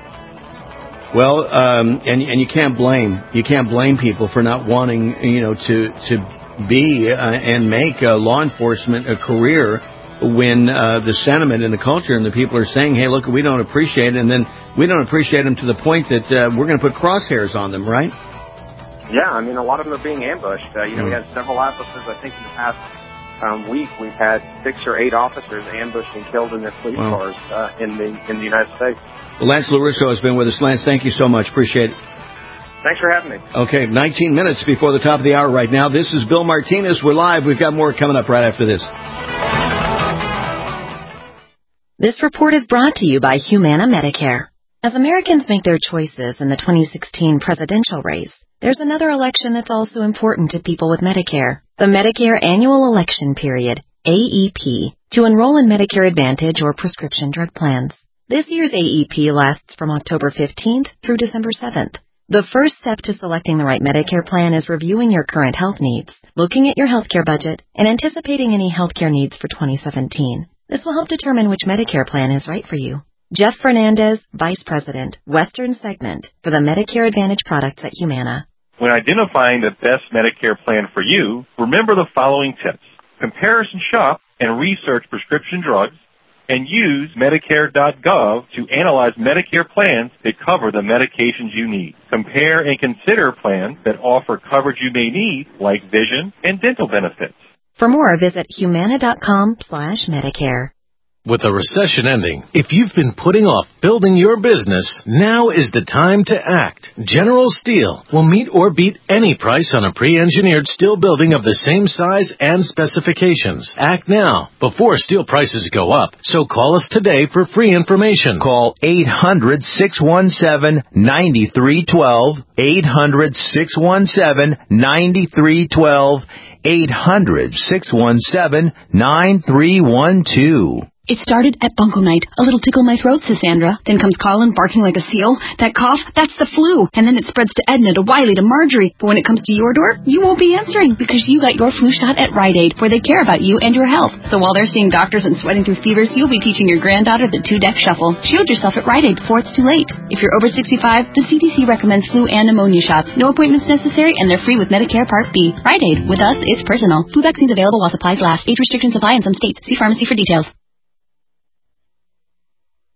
Well, um, and, and you can't blame, you can't blame people for not wanting, you know, to, to be uh, and make uh, law enforcement a career when uh, the sentiment in the culture and the people are saying, hey, look, we don't appreciate it, and then we don't appreciate them to the point that uh, we're going to put crosshairs on them, right? Yeah, I mean, a lot of them are being ambushed. Uh, you know, mm. we had several officers, I think, in the past Um, week, we've had six or eight officers ambushed and killed in their police wow. cars uh, in the in the United States. Well, Lance LaRusso has been with us. Lance, thank you so much. Appreciate it. Thanks for having me. Okay, nineteen minutes before the top of the hour right now. This is Bill Martinez. We're live. We've got more coming up right after this. This report is brought to you by Humana Medicare. As Americans make their choices in the twenty sixteen presidential race, there's another election that's also important to people with Medicare, the Medicare Annual Election Period, A E P, to enroll in Medicare Advantage or prescription drug plans. This year's A E P lasts from October fifteenth through December seventh. The first step to selecting the right Medicare plan is reviewing your current health needs, looking at your healthcare budget, and anticipating any healthcare needs for twenty seventeen. This will help determine which Medicare plan is right for you. Jeff Fernandez, Vice President, Western Segment for the Medicare Advantage products at Humana. When identifying the best Medicare plan for you, remember the following tips. Comparison shop and research prescription drugs, and use Medicare dot gov to analyze Medicare plans that cover the medications you need. Compare and consider plans that offer coverage you may need, like vision and dental benefits. For more, visit Humana dot com slash Medicare. With the recession ending, if you've been putting off building your business, now is the time to act. General Steel will meet or beat any price on a pre-engineered steel building of the same size and specifications. Act now, before steel prices go up. So call us today for free information. Call eight hundred, six one seven, nine three one two, eight hundred, six one seven, nine three one two, eight hundred, six one seven, nine three one two. It started at Bunko Night. A little tickle in my throat, says Sandra. Then comes Colin barking like a seal. That cough, that's the flu. And then it spreads to Edna, to Wiley, to Marjorie. But when it comes to your door, you won't be answering because you got your flu shot at Rite Aid, where they care about you and your health. So while they're seeing doctors and sweating through fevers, you'll be teaching your granddaughter the two-deck shuffle. Shield yourself at Rite Aid before it's too late. If you're over sixty-five, the C D C recommends flu and pneumonia shots. No appointments necessary, and they're free with Medicare Part B. Rite Aid. With us, it's personal. Flu vaccines available while supplies last. Age restrictions apply in some states. See pharmacy for details.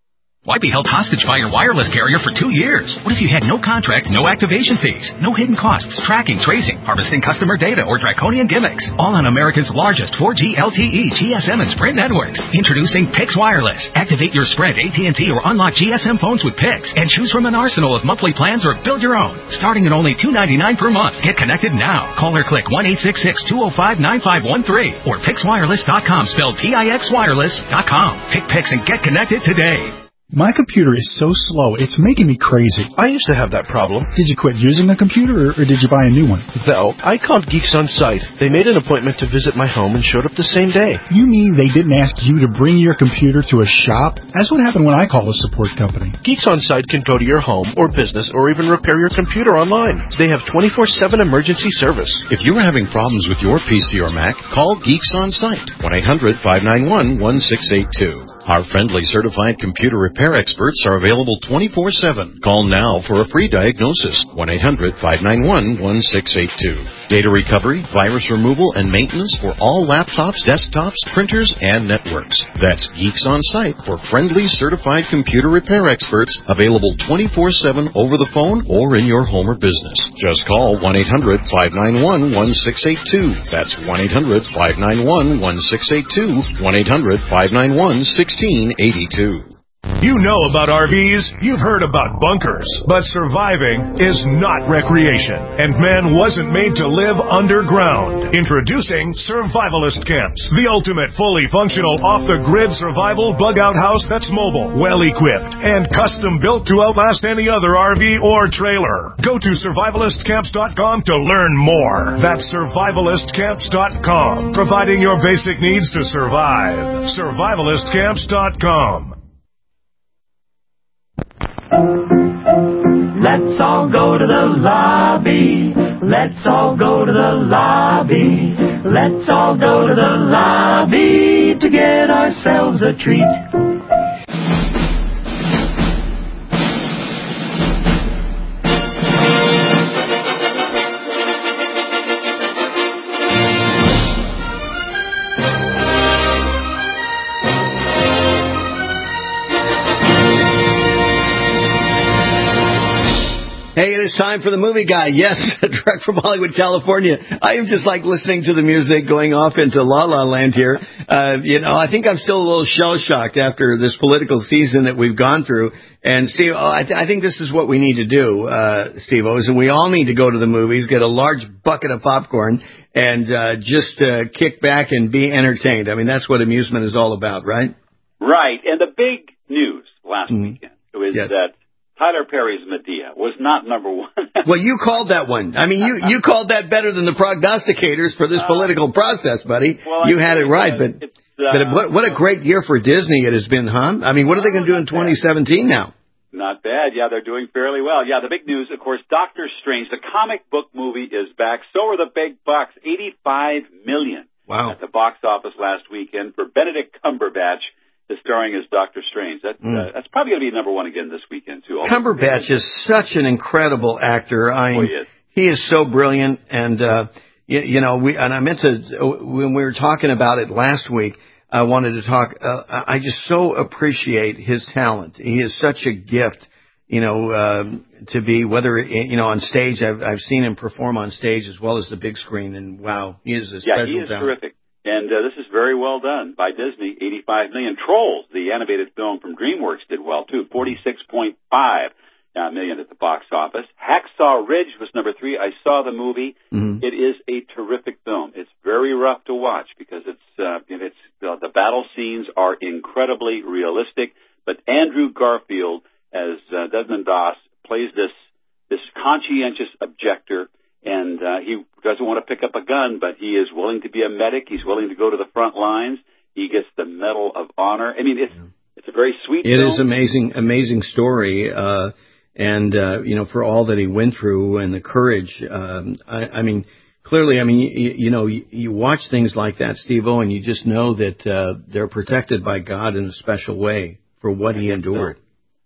Why be held hostage by your wireless carrier for two years? What if you had no contract, no activation fees, no hidden costs, tracking, tracing, harvesting customer data, or draconian gimmicks? All on America's largest four G L T E, G S M, and Sprint networks. Introducing Pix Wireless. Activate your Sprint, A T and T, or unlock G S M phones with Pix and choose from an arsenal of monthly plans or build your own. Starting at only two dollars and ninety-nine cents per month. Get connected now. Call or click one eight six six, two oh five, nine five one three or pix wireless dot com, spelled P I X wireless dot com. Pick Pix and get connected today. My computer is so slow, it's making me crazy. I used to have that problem. Did you quit using a computer, or, or did you buy a new one? No, I called Geeks On Site. They made an appointment to visit my home and showed up the same day. You mean they didn't ask you to bring your computer to a shop? That's what happened when I called a support company. Geeks On Site can go to your home or business or even repair your computer online. They have twenty-four seven emergency service. If you're having problems with your P C or Mac, call Geeks On Site, one eight hundred, five nine one, one six eight two. Our friendly certified computer repair experts are available twenty-four seven. Call now for a free diagnosis, one eight hundred, five nine one, one six eight two. Data recovery, virus removal, and maintenance for all laptops, desktops, printers, and networks. That's Geeks On Site for friendly certified computer repair experts, available twenty-four seven over the phone or in your home or business. Just call one eight hundred, five nine one, one six eight two. That's one eight hundred, five nine one, one six eight two, one eight hundred, five nine one, one six eight two. You know about R Vs, you've heard about bunkers, but surviving is not recreation, and man wasn't made to live underground. Introducing Survivalist Camps, the ultimate fully functional off-the-grid survival bug-out house that's mobile, well-equipped, and custom-built to outlast any other R V or trailer. Go to survivalist camps dot com to learn more. That's survivalist camps dot com, providing your basic needs to survive. survivalist camps dot com. Let's all go to the lobby. Let's all go to the lobby. Let's all go to the lobby to get ourselves a treat. Hey, it is time for the movie guy. Yes, direct from Hollywood, California. I am just like listening to the music going off into La La Land here. Uh, you know, I think I'm still a little shell-shocked after this political season that we've gone through. And, Steve, I, th- I think this is what we need to do, uh, Steve-O, is we all need to go to the movies, get a large bucket of popcorn, and uh, just uh, kick back and be entertained. I mean, that's what amusement is all about, right? Right. And the big news last mm-hmm. weekend was yes. that Tyler Perry's Medea was not number one. Well, you called that one. I mean, you, you called that better than the prognosticators for this uh, political process, buddy. Well, you I had it right, but, uh, but what, what a great year for Disney it has been, huh? I mean, what are they going to do in twenty seventeen now? Not bad. Yeah, they're doing fairly well. Yeah, the big news, of course, Doctor Strange, the comic book movie is back. So are the big bucks, eighty-five million wow. at the box office last weekend for Benedict Cumberbatch. Is starring as Doctor Strange. That, mm. uh, that's probably going to be number one again this weekend, too. Cumberbatch is such an incredible actor. I mean, oh, he is. He is so brilliant. And, uh, you, you know, we, and I meant to, when we were talking about it last week, I wanted to talk, uh, I just so appreciate his talent. He is such a gift, you know, um, to be, whether, you know, on stage, I've, I've seen him perform on stage as well as the big screen. And, wow, he is a yeah, special he is talent. Terrific. And uh, this is very well done by Disney. eighty-five million. Trolls, the animated film from DreamWorks, did well, too. forty-six point five uh, million at the box office. Hacksaw Ridge was number three. I saw the movie. Mm-hmm. It is a terrific film. It's very rough to watch because it's uh, it's uh, the battle scenes are incredibly realistic. But Andrew Garfield, as uh, Desmond Doss, plays this this conscientious objector. And uh, he doesn't want to pick up a gun, but he is willing to be a medic. He's willing to go to the front lines. He gets the Medal of Honor. I mean, it's yeah. it's a very sweet It film. is amazing, amazing story. Uh, and, uh, you know, for all that he went through and the courage, um, I, I mean, clearly, I mean, you, you know, you, you watch things like that, Steve-O, and you just know that uh, they're protected by God in a special way for what he endured.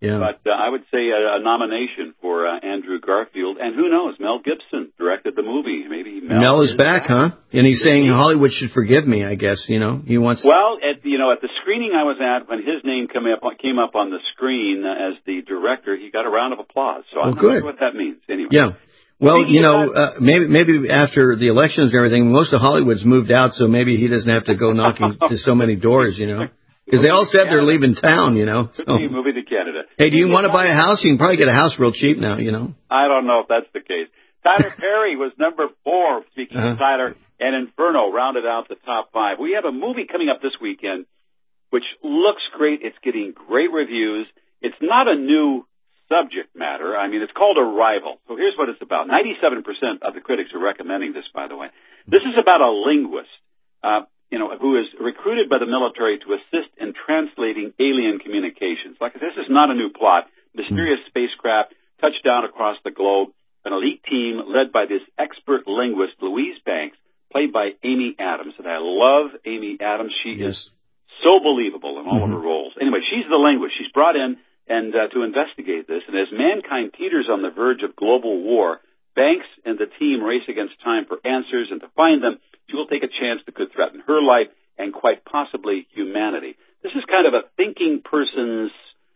Yeah. But uh, I would say a, a nomination for uh, Andrew Garfield. And who knows, Mel Gibson directed the movie. Maybe Mel, Mel is, is back, back, huh? And he's saying he? Hollywood should forgive me, I guess, you know. He wants. Well, at, you know, at the screening I was at, when his name came up, came up on the screen as the director, he got a round of applause. So well, I'm not good. sure what that means. Anyway. Yeah. Well, you know, uh, maybe maybe after the elections and everything, most of Hollywood's moved out, so maybe he doesn't have to go knocking to so many doors, you know. Because they all said they're leaving town, you know. So. Moving to Canada. Hey, do you want to buy a house? You can probably get a house real cheap now, you know. I don't know if that's the case. Tyler Perry was number four, speaking uh-huh. of Tyler, and Inferno rounded out the top five. We have a movie coming up this weekend, which looks great. It's getting great reviews. It's not a new subject matter. I mean, it's called Arrival. So here's what it's about. ninety-seven percent of the critics are recommending this, by the way. This is about a linguist. Uh, you know, who is recruited by the military to assist in translating alien communications. Like, this is not a new plot. Mysterious spacecraft touched down across the globe. An elite team led by this expert linguist, Louise Banks, played by Amy Adams. And I love Amy Adams. She yes. is so believable in all mm-hmm. of her roles. Anyway, she's the linguist. She's brought in and uh, to investigate this. And as mankind teeters on the verge of global war, Banks and the team race against time for answers, and to find them, she will take a chance that could threaten her life and quite possibly humanity. This is kind of a thinking person's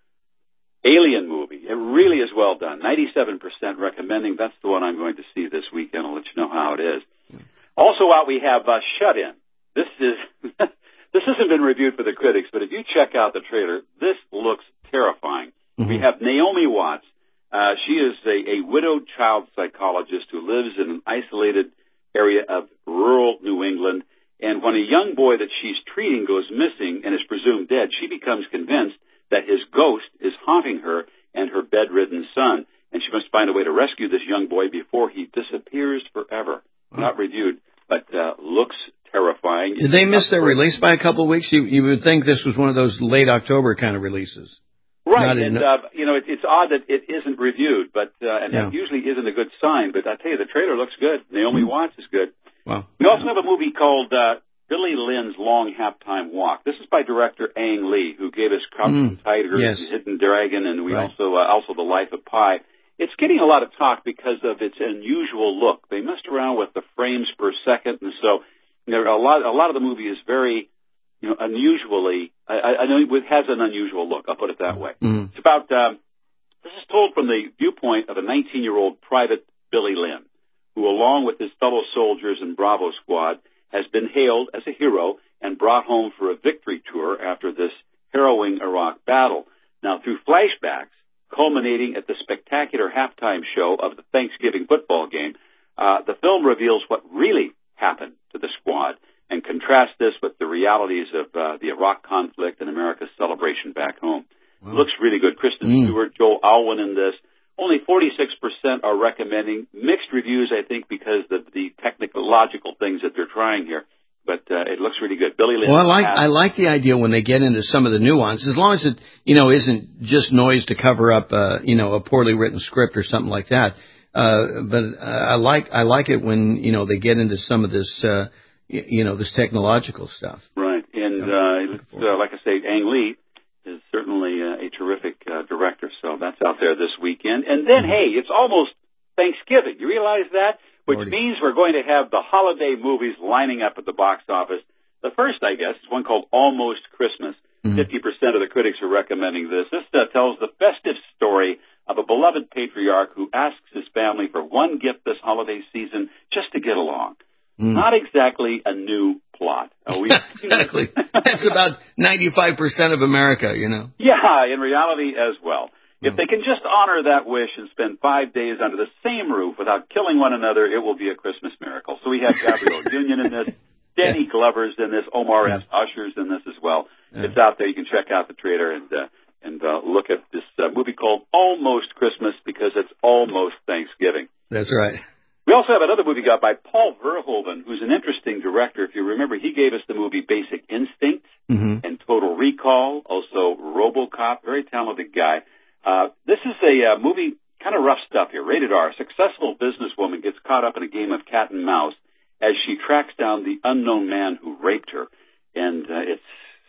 alien movie. It really is well done. ninety-seven percent recommending. That's the one I'm going to see this weekend. I'll let you know how it is. Also out we have uh, Shut In. This is this hasn't been reviewed for the critics, but if you check out the trailer, this looks terrifying. Mm-hmm. We have Naomi Watts. Uh, she is a, a widowed child psychologist who lives in an isolated area of rural New England. And when a young boy that she's treating goes missing and is presumed dead, she becomes convinced that his ghost is haunting her and her bedridden son. And she must find a way to rescue this young boy before he disappears forever. Wow. Not reviewed, but uh, looks terrifying. Did they miss their release by a couple of weeks? You, you would think this was one of those late October kind of releases. Right, and, uh, you know, it, it's odd that it isn't reviewed, but, uh, and yeah. that usually isn't a good sign, but I tell you, the trailer looks good. Naomi mm. Watts is good. Wow. We also have a movie called, uh, Billy Lynn's Long Halftime Walk. This is by director Ang Lee, who gave us Crouching mm. Tiger, yes. Hidden Dragon, and we right. also, uh, also The Life of Pi. It's getting a lot of talk because of its unusual look. They messed around with the frames per second, and so, you know, a lot, a lot of the movie is very, you know, unusually, I, I know it has an unusual look, I'll put it that way. Mm-hmm. It's about, um, this is told from the viewpoint of a nineteen-year-old private Billy Lynn, who along with his fellow soldiers and Bravo Squad has been hailed as a hero and brought home for a victory tour after this harrowing Iraq battle. Now, through flashbacks, culminating at the spectacular halftime show of the Thanksgiving football game, uh, the film reveals what really happened to the squad and contrast this with the realities of uh, the Iraq conflict and America's celebration back home. Wow. Looks really good. Kristen mm. Stewart, Joel Alwyn in this. Only forty-six percent are recommending. Mixed reviews, I think, because of the technological things that they're trying here. But uh, it looks really good. Billy Lynn. Well, I like I like the idea when they get into some of the nuance, as long as it you know isn't just noise to cover up uh, you know a poorly written script or something like that. Uh, but I like I like it when you know they get into some of this. Uh, You know, this technological stuff. Right. And, uh, uh, like I say, Ang Lee is certainly uh, a terrific uh, director. So that's out there this weekend. And then, mm-hmm. hey, it's almost Thanksgiving. You realize that? Which Lordy. means we're going to have the holiday movies lining up at the box office. The first, I guess, is one called Almost Christmas. Mm-hmm. fifty percent of the critics are recommending this. This uh, tells the festive story of a beloved patriarch who asks his family for one gift this holiday season just to get along. Mm. Not exactly a new plot. Oh, we exactly. That's about ninety-five percent of America, you know. Yeah, in reality as well. If they can just honor that wish and spend five days under the same roof without killing one another, it will be a Christmas miracle. So we have Gabrielle Union in this, Danny yes. Glover's in this, Omar S. Usher's in this as well. Yeah. It's out there. You can check out the trailer and uh, and uh, look at this uh, movie called Almost Christmas because it's almost Thanksgiving. That's right. We also have another movie got by Paul Verhoeven, who's an interesting director. If you remember, he gave us the movie Basic Instinct mm-hmm. and Total Recall, also RoboCop, very talented guy. Uh, this is a uh, movie, kind of rough stuff here, rated R. A successful businesswoman gets caught up in a game of cat and mouse as she tracks down the unknown man who raped her. And uh, it's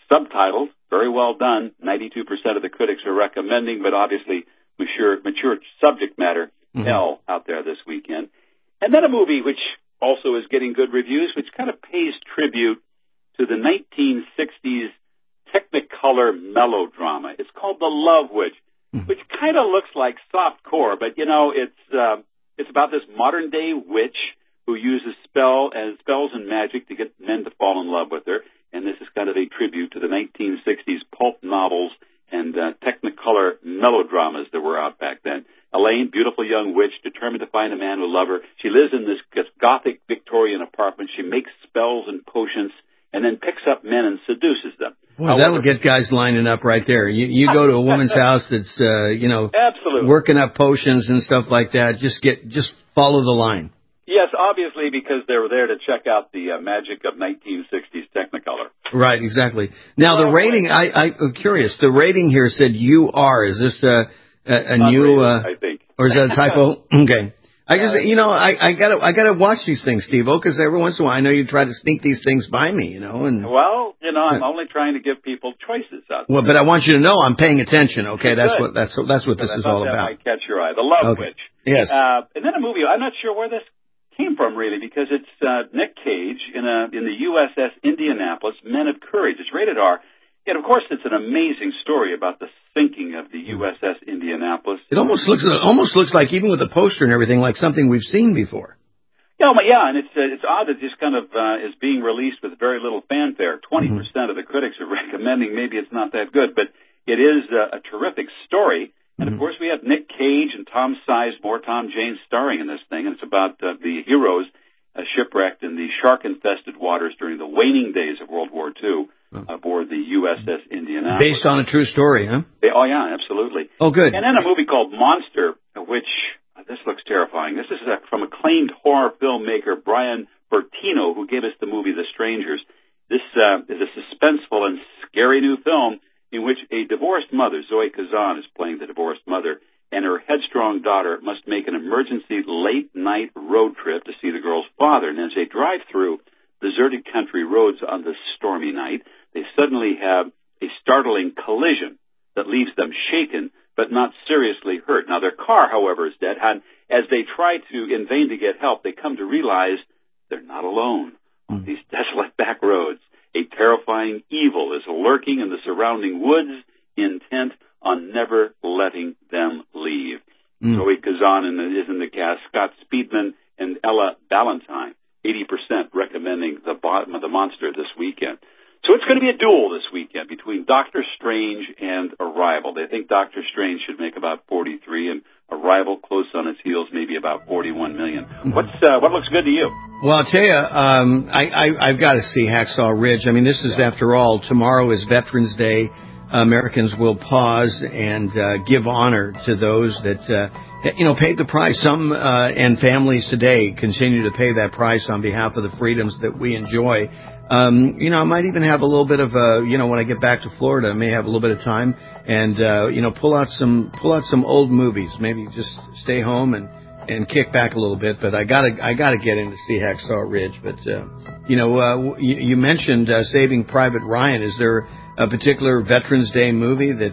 subtitles, very well done. ninety-two percent of the critics are recommending, but obviously mature, mature subject matter, mm-hmm. hell out there this weekend. And then a movie which also is getting good reviews, which kind of pays tribute to the nineteen sixties Technicolor melodrama. It's called The Love Witch, mm-hmm. which kind of looks like softcore, but, you know, it's uh, it's about this modern-day witch who uses spell and spells and magic to get men to fall in love with her. And this is kind of a tribute to the nineteen sixties pulp novels and uh, Technicolor melodramas that were out back then. Elaine, beautiful young witch, determined to find a man who will love her. She lives in this gothic Victorian apartment. She makes spells and potions and then picks up men and seduces them. Boy, However, that'll get guys lining up right there. You, you go to a woman's house that's, uh, you know, absolutely working up potions and stuff like that. Just get, just follow the line. Yes, obviously, because they were there to check out the uh, magic of nineteen sixties Technicolor. Right, exactly. Now, the rating, I, I, I'm curious, the rating here said U R. Is this a, a, a new, uh, I think. Or is that a typo? Okay. I just, you know, I, I gotta, I gotta watch these things, Steve-O, because every once in a while I know you try to sneak these things by me, you know, and. Well, you know, I'm only trying to give people choices out there. Well, but I want you to know I'm paying attention, okay? That's what, that's, that's what so this is that all about. Might catch your eye. The Love okay. Witch. Yes. Uh, and then a movie, I'm not sure where this came from really, because it's uh, Nick Cage in a in the U S S Indianapolis, Men of Courage. It's rated R, and of course it's an amazing story about the sinking of the U S S Indianapolis. It almost looks almost looks like, even with the poster and everything, like something we've seen before. Yeah, well, yeah, and it's uh, it's odd that this kind of uh, is being released with very little fanfare. Twenty mm-hmm. percent of the critics are recommending maybe it's not that good, but it is uh, a terrific story. And, of course, we have Nick Cage and Tom Sizemore, Tom Jane starring in this thing, and it's about uh, the heroes uh, shipwrecked in the shark-infested waters during the waning days of World War Two aboard the U S S Indianapolis. Based on a true story, huh? Oh, yeah, absolutely. Oh, good. And then a movie called Monster, which, uh, this looks terrifying. This is uh, from acclaimed horror filmmaker Brian Bertino, who gave us the movie The Strangers. This uh, is a suspenseful and scary new film in which a divorced mother, Zoe Kazan, is playing the divorced mother, and her headstrong daughter must make an emergency late-night road trip to see the girl's father. And as they drive through deserted country roads on this stormy night, they suddenly have a startling collision that leaves them shaken but not seriously hurt. Now, their car, however, is dead, and as they try to, in vain to get help, they come to realize they're not alone on these desolate back roads. A terrifying evil is lurking in the surrounding woods, intent on never letting them leave. Mm. Zoe Kazan is in the cast, Scott Speedman and Ella Ballantyne, eighty percent recommending the, the Monster this weekend. So it's going to be a duel this weekend between Doctor Strange and Arrival. They think Doctor Strange should make about forty-three, and Arrival close on its heels, maybe about forty-one million. What's uh, what looks good to you? Well, I'll tell you, um, I, I, I've got to see Hacksaw Ridge. I mean, this is, after all, tomorrow is Veterans Day. Americans will pause and uh, give honor to those that, uh, you know, paid the price. Some uh, and families today continue to pay that price on behalf of the freedoms that we enjoy. Um, you know, I might even have a little bit of, uh, you know, when I get back to Florida, I may have a little bit of time and, uh, you know, pull out some, pull out some old movies, maybe just stay home and, and kick back a little bit. But I gotta, I gotta get in to see Hacksaw Ridge. But, uh, you know, uh, you, you mentioned, uh, Saving Private Ryan. Is there a particular Veterans Day movie that,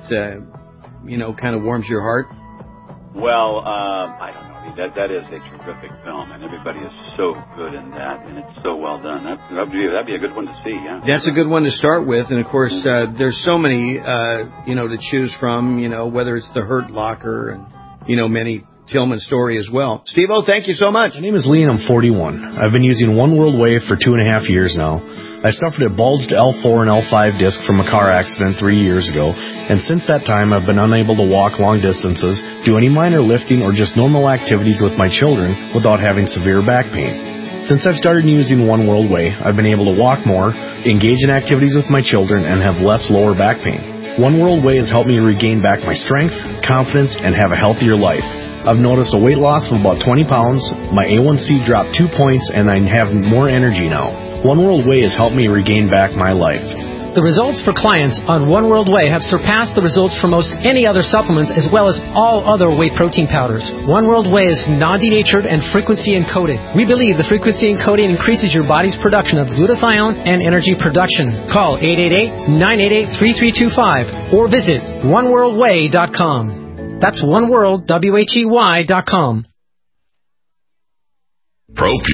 uh, you know, kind of warms your heart? Well, uh, I don't know. That that is a terrific film, and everybody is so good in that, and it's so well done. That that'd be that'd be a good one to see. Yeah, that's a good one to start with, and of course, uh, there's so many, uh, you know, to choose from. You know, whether it's The Hurt Locker and, you know, many Tillman story as well. Steve-O, thank you so much. My name is Lee, and I'm forty-one. I've been using One World Wave for two and a half years now. I suffered a bulged L four and L five disc from a car accident three years ago, and since that time I've been unable to walk long distances, do any minor lifting, or just normal activities with my children without having severe back pain. Since I've started using One World Way, I've been able to walk more, engage in activities with my children, and have less lower back pain. One World Way has helped me regain back my strength, confidence, and have a healthier life. I've noticed a weight loss of about twenty pounds, my A one C dropped two points, and I have more energy now. One World Way has helped me regain back my life. The results for clients on One World Whey have surpassed the results for most any other supplements as well as all other whey protein powders. One World Whey is non-denatured and frequency encoded. We believe the frequency encoding increases your body's production of glutathione and energy production. Call eight eight eight, nine eight eight, three three two five or visit one world whey dot com. That's oneworld, W H E Y dot com. Pro